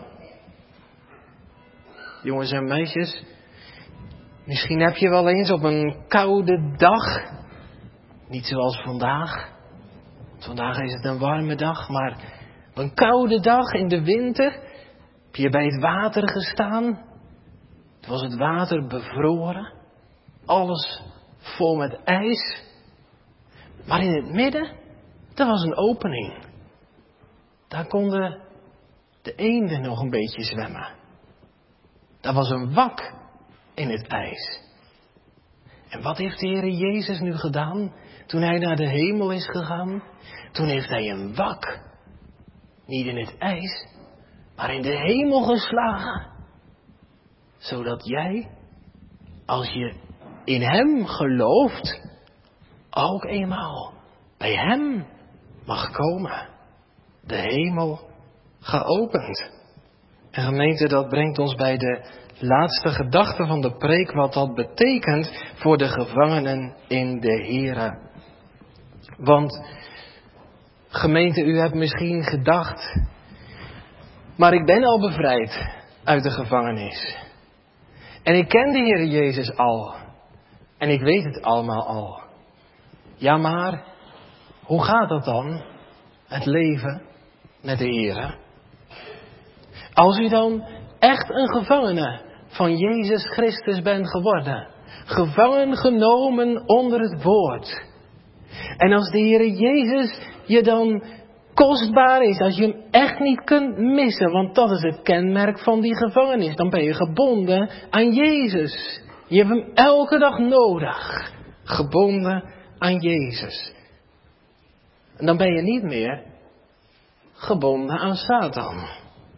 Jongens en meisjes, misschien heb je wel eens op een koude dag, niet zoals vandaag, want vandaag is het een warme dag, maar op een koude dag in de winter heb je bij het water gestaan. Het was het water bevroren, alles vol met ijs. Maar in het midden, daar was een opening. Daar konden de eenden nog een beetje zwemmen. Daar was een wak in het ijs. En wat heeft de Heer Jezus nu gedaan toen hij naar de hemel is gegaan? Toen heeft hij een wak, niet in het ijs, maar in de hemel geslagen. Zodat jij, als je in hem gelooft, ook eenmaal bij hem mag komen. De hemel geopend. En gemeente, dat brengt ons bij de laatste gedachte van de preek, wat dat betekent voor de gevangenen in de Here. Want, gemeente, u hebt misschien gedacht, maar ik ben al bevrijd uit de gevangenis. En ik ken de Heer Jezus al. En ik weet het allemaal al. Ja, maar hoe gaat dat dan? Het leven met de Heere. Als u dan echt een gevangene van Jezus Christus bent geworden. Gevangen genomen onder het woord. En als de Heere Jezus je dan kostbaar is, als je hem echt niet kunt missen, want dat is het kenmerk van die gevangenis. Dan ben je gebonden aan Jezus. Je hebt hem elke dag nodig. Gebonden aan Jezus. En dan ben je niet meer gebonden aan Satan.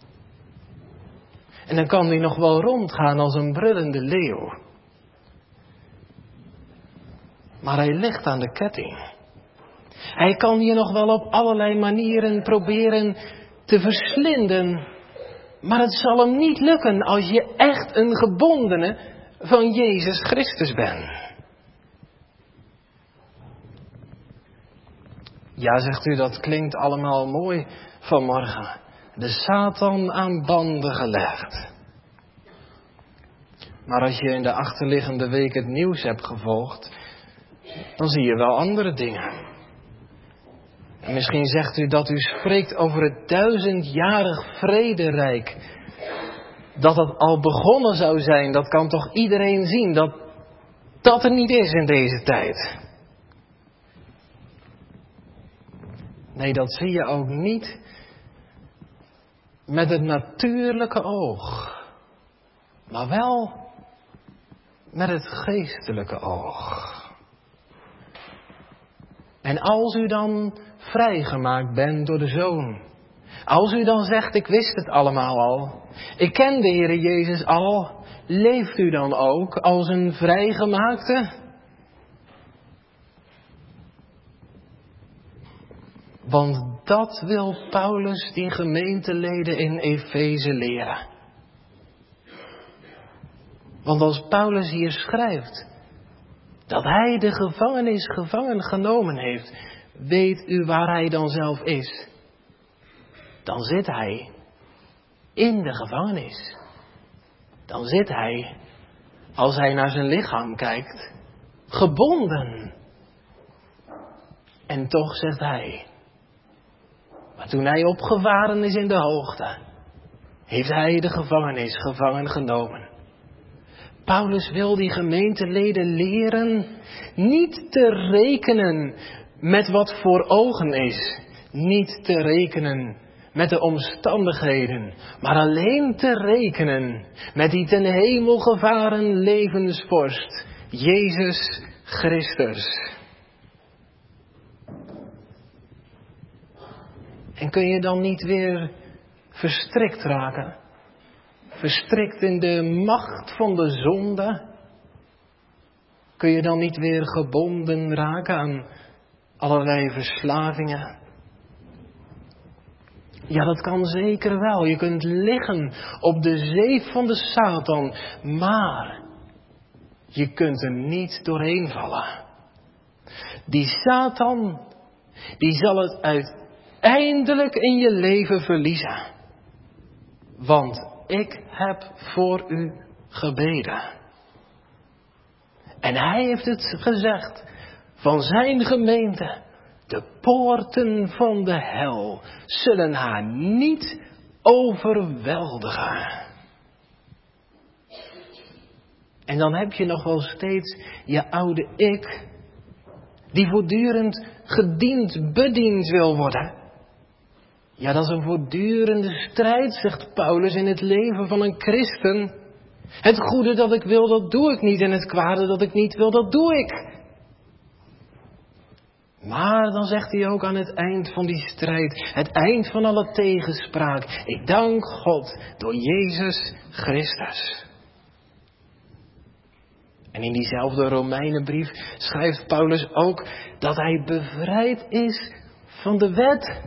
En dan kan hij nog wel rondgaan als een brullende leeuw. Maar hij ligt aan de ketting. Hij kan je nog wel op allerlei manieren proberen te verslinden. Maar het zal hem niet lukken als je echt een gebondene van Jezus Christus bent. Ja, zegt u, dat klinkt allemaal mooi vanmorgen. De Satan aan banden gelegd. Maar als je in de achterliggende week het nieuws hebt gevolgd, dan zie je wel andere dingen. En misschien zegt u dat u spreekt over het 1000-jarig vrederijk. Dat het al begonnen zou zijn, dat kan toch iedereen zien dat dat er niet is in deze tijd. Nee, dat zie je ook niet met het natuurlijke oog. Maar wel met het geestelijke oog. En als u dan vrijgemaakt bent door de Zoon. Als u dan zegt, ik wist het allemaal al. Ik ken de Heere Jezus al. Leeft u dan ook als een vrijgemaakte? Want dat wil Paulus die gemeenteleden in Efeze leren. Want als Paulus hier schrijft dat hij de gevangenis gevangen genomen heeft, weet u waar hij dan zelf is? Dan zit hij in de gevangenis. Dan zit hij, als hij naar zijn lichaam kijkt, gebonden. En toch zegt hij, maar toen hij opgevaren is in de hoogte, heeft hij de gevangenis gevangen genomen. Paulus wil die gemeenteleden leren niet te rekenen met wat voor ogen is. Niet te rekenen met de omstandigheden, maar alleen te rekenen met die ten hemel gevaren levensvorst, Jezus Christus. En kun je dan niet weer verstrikt raken? Verstrikt in de macht van de zonde? Kun je dan niet weer gebonden raken aan allerlei verslavingen? Ja, dat kan zeker wel. Je kunt liggen op de zeef van de Satan, maar je kunt er niet doorheen vallen. Die Satan, die zal het uiteindelijk in je leven verliezen. Want ik heb voor u gebeden. En hij heeft het gezegd van zijn gemeente. De poorten van de hel zullen haar niet overweldigen. En dan heb je nog wel steeds je oude ik, die voortdurend bediend wil worden. Ja, dat is een voortdurende strijd, zegt Paulus, in het leven van een christen. Het goede dat ik wil, dat doe ik niet. En het kwade dat ik niet wil, dat doe ik. Maar dan zegt hij ook aan het eind van die strijd, het eind van alle tegenspraak, ik dank God door Jezus Christus. En in diezelfde Romeinenbrief schrijft Paulus ook dat hij bevrijd is van de wet.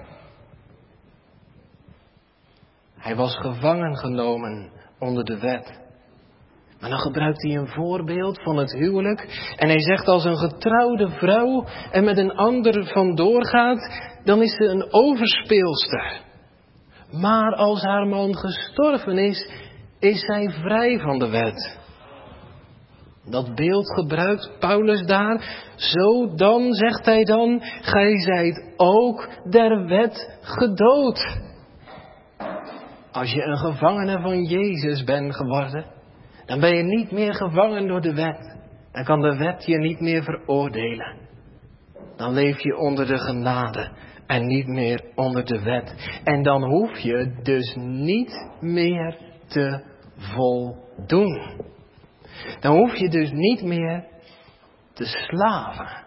Hij was gevangen genomen onder de wet. Maar dan gebruikt hij een voorbeeld van het huwelijk. En hij zegt, als een getrouwde vrouw er met een ander vandoor gaat, dan is ze een overspeelster. Maar als haar man gestorven is zij vrij van de wet. Dat beeld gebruikt Paulus daar. Zo dan, zegt hij dan, gij zijt ook der wet gedood. Als je een gevangene van Jezus bent geworden, dan ben je niet meer gevangen door de wet. Dan kan de wet je niet meer veroordelen. Dan leef je onder de genade en niet meer onder de wet. En dan hoef je dus niet meer te voldoen. Dan hoef je dus niet meer te slaven.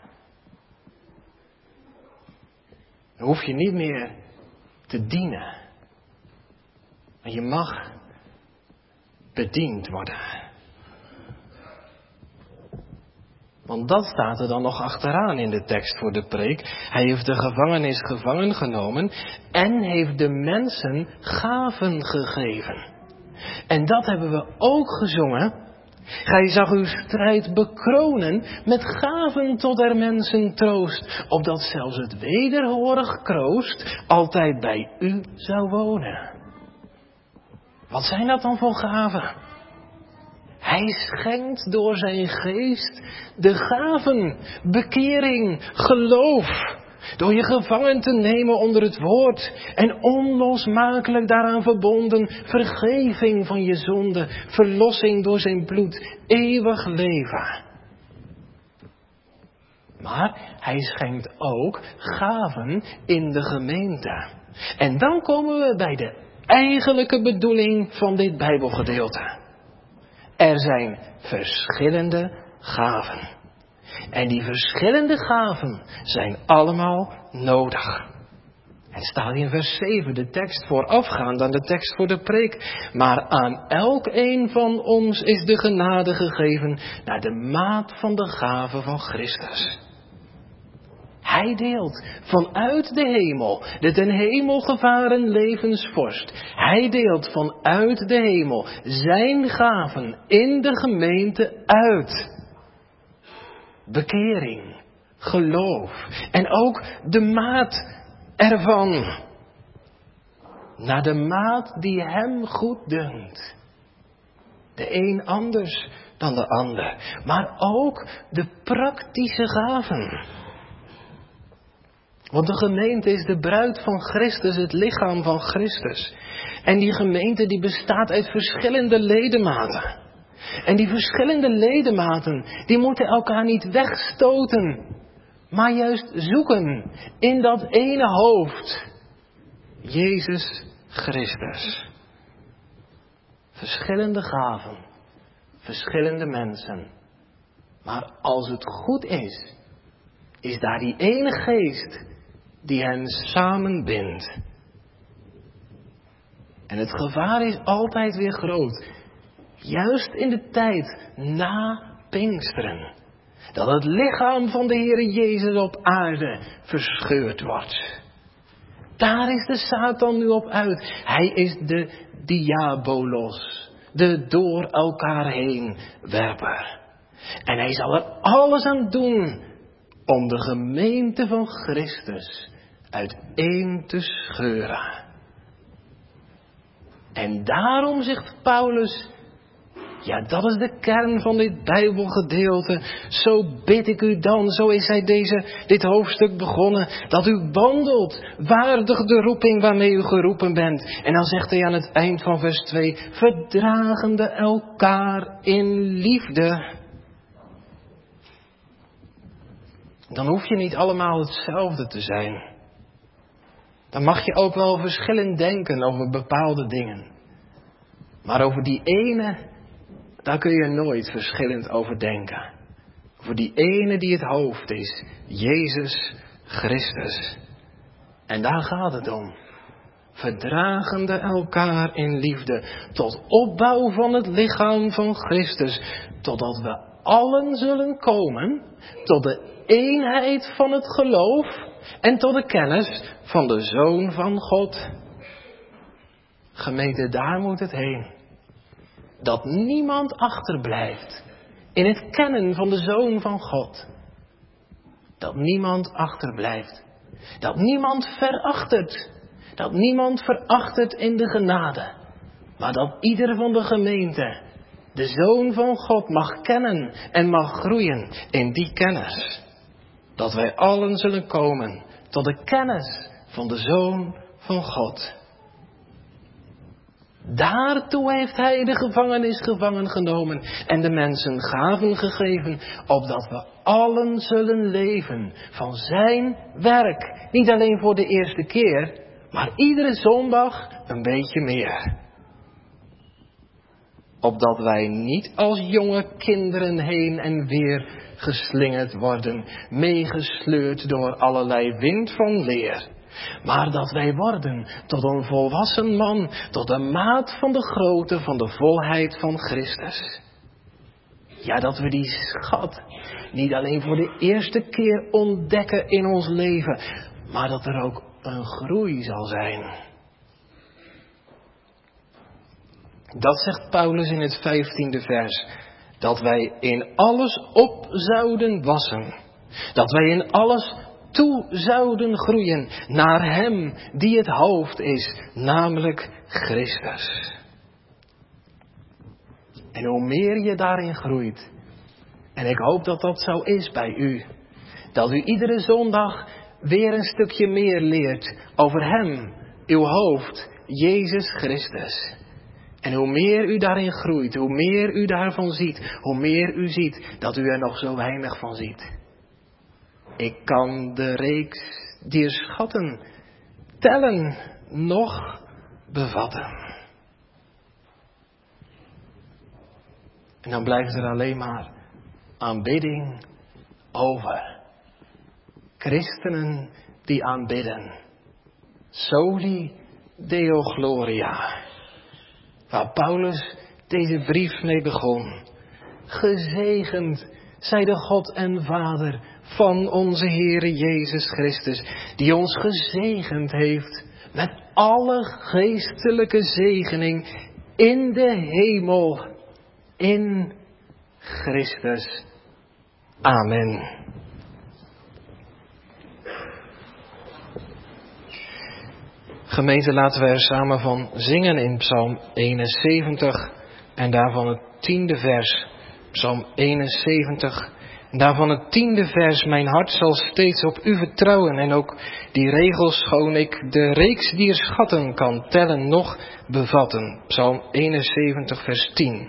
Dan hoef je niet meer te dienen. Maar je mag bediend worden. Want dat staat er dan nog achteraan in de tekst voor de preek. Hij heeft de gevangenis gevangen genomen en heeft de mensen gaven gegeven. En dat hebben we ook gezongen. Gij zag uw strijd bekronen met gaven tot der mensen troost, opdat zelfs het wederhorig kroost altijd bij u zou wonen. Wat zijn dat dan voor gaven? Hij schenkt door zijn geest de gaven, bekering, geloof. Door je gevangen te nemen onder het woord en onlosmakelijk daaraan verbonden vergeving van je zonde, verlossing door zijn bloed, eeuwig leven. Maar hij schenkt ook gaven in de gemeente. En dan komen we bij de eigenlijke bedoeling van dit Bijbelgedeelte. Er zijn verschillende gaven. En die verschillende gaven zijn allemaal nodig. Het staat in vers 7, de tekst voorafgaand aan de tekst voor de preek. Maar aan elk een van ons is de genade gegeven naar de maat van de gave van Christus. Hij deelt vanuit de hemel, de ten hemel gevaren levensvorst. Hij deelt vanuit de hemel zijn gaven in de gemeente uit. Bekering, geloof en ook de maat ervan. Naar de maat die hem goed dunkt. De een anders dan de ander, maar ook de praktische gaven. Want de gemeente is de bruid van Christus, het lichaam van Christus. En die gemeente die bestaat uit verschillende ledematen. En die verschillende ledematen, die moeten elkaar niet wegstoten, maar juist zoeken in dat ene hoofd. Jezus Christus. Verschillende gaven, verschillende mensen. Maar als het goed is, is daar die ene geest die hen samenbindt. En het gevaar is altijd weer groot. Juist in de tijd na Pinksteren. Dat het lichaam van de Heere Jezus op aarde verscheurd wordt. Daar is de Satan nu op uit. Hij is de diabolos. De door elkaar heen werper. En hij zal er alles aan doen om de gemeente van Christus uiteen te scheuren. En daarom zegt Paulus, ja, dat is de kern van dit Bijbelgedeelte. Zo bid ik u dan, zo is hij dit hoofdstuk begonnen, dat u wandelt waardig de roeping waarmee u geroepen bent. En dan zegt hij aan het eind van vers 2, verdragende elkaar in liefde. Dan hoef je niet allemaal hetzelfde te zijn. Dan mag je ook wel verschillend denken over bepaalde dingen. Maar over die ene, daar kun je nooit verschillend over denken. Over die ene die het hoofd is, Jezus Christus. En daar gaat het om. Verdragende elkaar in liefde, tot opbouw van het lichaam van Christus, totdat we allen zullen komen tot de eenheid van het geloof en tot de kennis van de Zoon van God. Gemeente, daar moet het heen. Dat niemand achterblijft in het kennen van de Zoon van God. Dat niemand achterblijft. Dat niemand verachtert. Dat niemand verachtert in de genade. Maar dat ieder van de gemeente de Zoon van God mag kennen en mag groeien in die kennis. Dat wij allen zullen komen tot de kennis van de Zoon van God. Daartoe heeft hij de gevangenis gevangen genomen en de mensen gaven gegeven, opdat we allen zullen leven van zijn werk. Niet alleen voor de eerste keer, maar iedere zondag een beetje meer. Opdat wij niet als jonge kinderen heen en weer geslingerd worden, meegesleurd door allerlei wind van leer. Maar dat wij worden tot een volwassen man, tot de maat van de grootte van de volheid van Christus. Ja, dat we die schat niet alleen voor de eerste keer ontdekken in ons leven, maar dat er ook een groei zal zijn. Dat zegt Paulus in het 15e vers. Dat wij in alles op zouden wassen. Dat wij in alles toe zouden groeien naar hem die het hoofd is, namelijk Christus. En hoe meer je daarin groeit, en ik hoop dat dat zo is bij u, dat u iedere zondag weer een stukje meer leert over hem, uw hoofd, Jezus Christus. En hoe meer u daarin groeit, hoe meer u daarvan ziet, hoe meer u ziet dat u er nog zo weinig van ziet. Ik kan de reeks dier schatten tellen, nog bevatten. En dan blijft er alleen maar aanbidding, over. Christenen die aanbidden. Soli Deo Gloria. Waar Paulus deze brief mee begon. Gezegend zij de God en Vader van onze Heere Jezus Christus, die ons gezegend heeft met alle geestelijke zegening in de hemel, in Christus. Amen. Gemeente, laten we er samen van zingen in Psalm 71 en daarvan het 10e vers. Psalm 71 en daarvan het 10e vers. Mijn hart zal steeds op u vertrouwen en ook die regels schoon ik de reeks dier schatten kan tellen nog bevatten. Psalm 71 vers 10.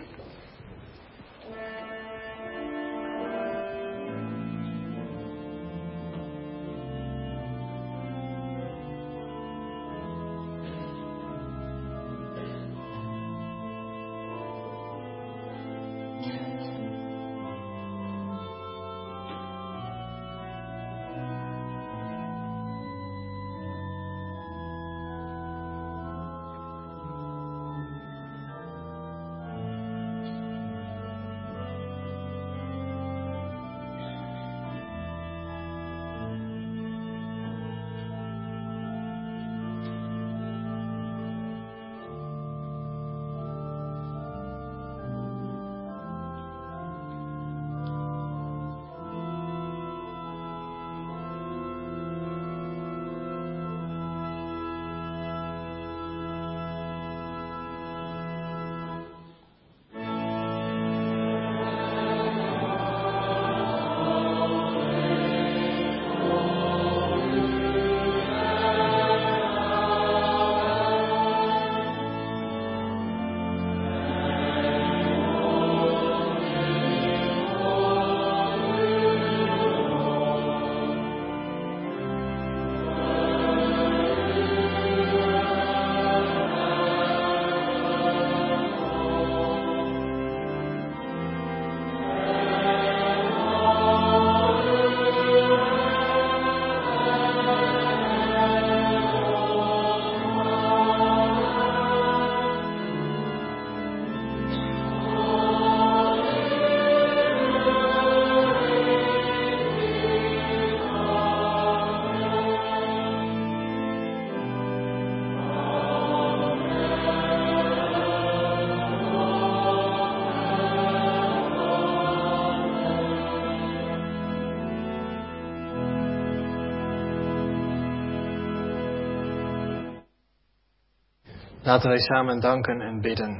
Laten wij samen danken en bidden.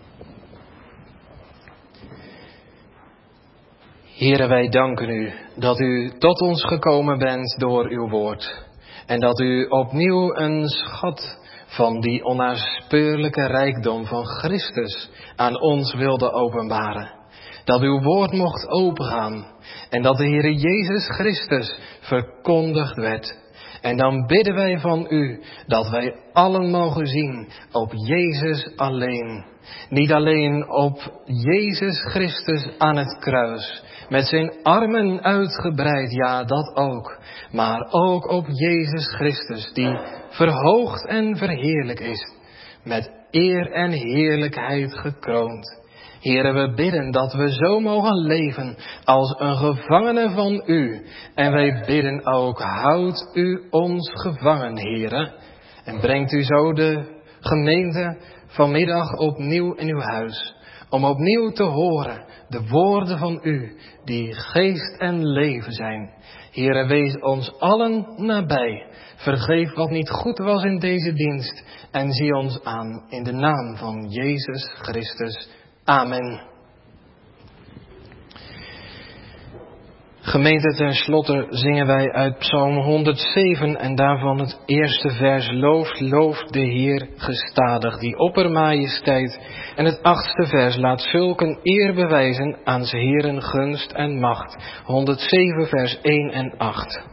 Heere, wij danken u dat u tot ons gekomen bent door uw woord. En dat u opnieuw een schat van die onnaspeurlijke rijkdom van Christus aan ons wilde openbaren. Dat uw woord mocht opengaan en dat de Heere Jezus Christus verkondigd werd. En dan bidden wij van u dat wij allen mogen zien op Jezus alleen. Niet alleen op Jezus Christus aan het kruis, met zijn armen uitgebreid, ja dat ook. Maar ook op Jezus Christus, die verhoogd en verheerlijk is, met eer en heerlijkheid gekroond. Heere, we bidden dat we zo mogen leven als een gevangene van u. En wij bidden ook, houd u ons gevangen, Heere. En brengt u zo de gemeente vanmiddag opnieuw in uw huis. Om opnieuw te horen de woorden van u, die geest en leven zijn. Heere, wees ons allen nabij. Vergeef wat niet goed was in deze dienst. En zie ons aan in de naam van Jezus Christus. Amen. Gemeente, ten slotte zingen wij uit Psalm 107 en daarvan het eerste vers. Looft de Heer gestadig, die oppermajesteit. En het 8e vers, laat zulken eer bewijzen aan zijn Heeren gunst en macht. 107 vers 1 en 8.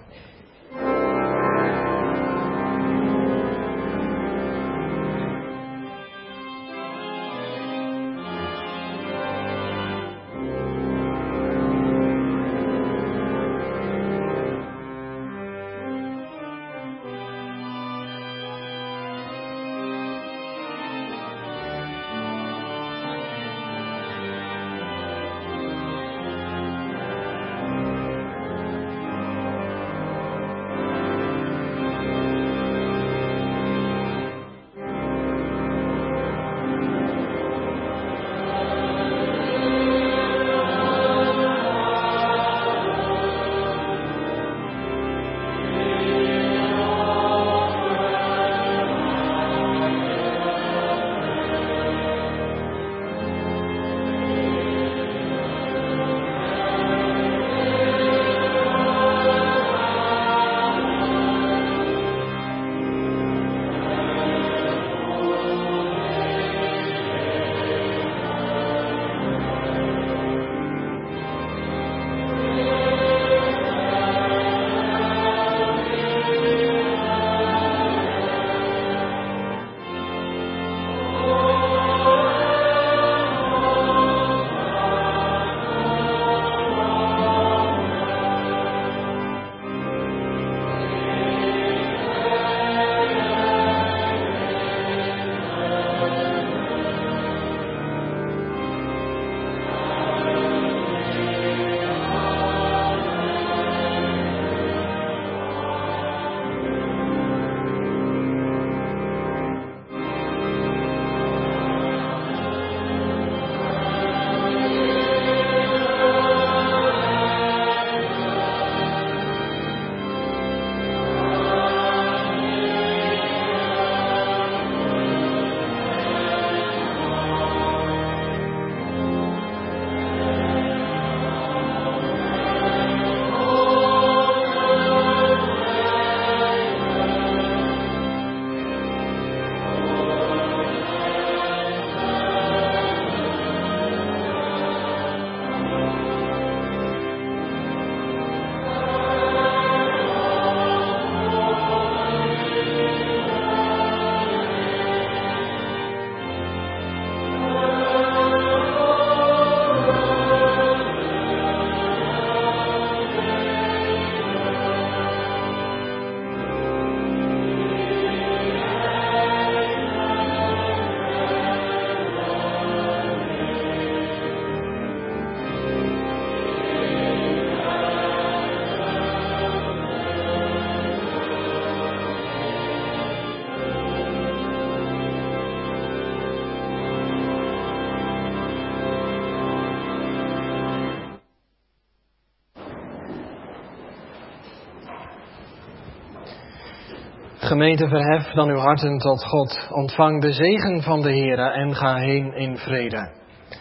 Gemeente, verhef dan uw harten tot God. Ontvang de zegen van de Heere en ga heen in vrede.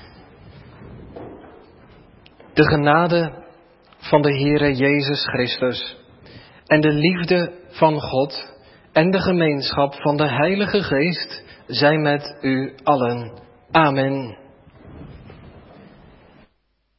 De genade van de Heere Jezus Christus en de liefde van God en de gemeenschap van de Heilige Geest zijn met u allen. Amen.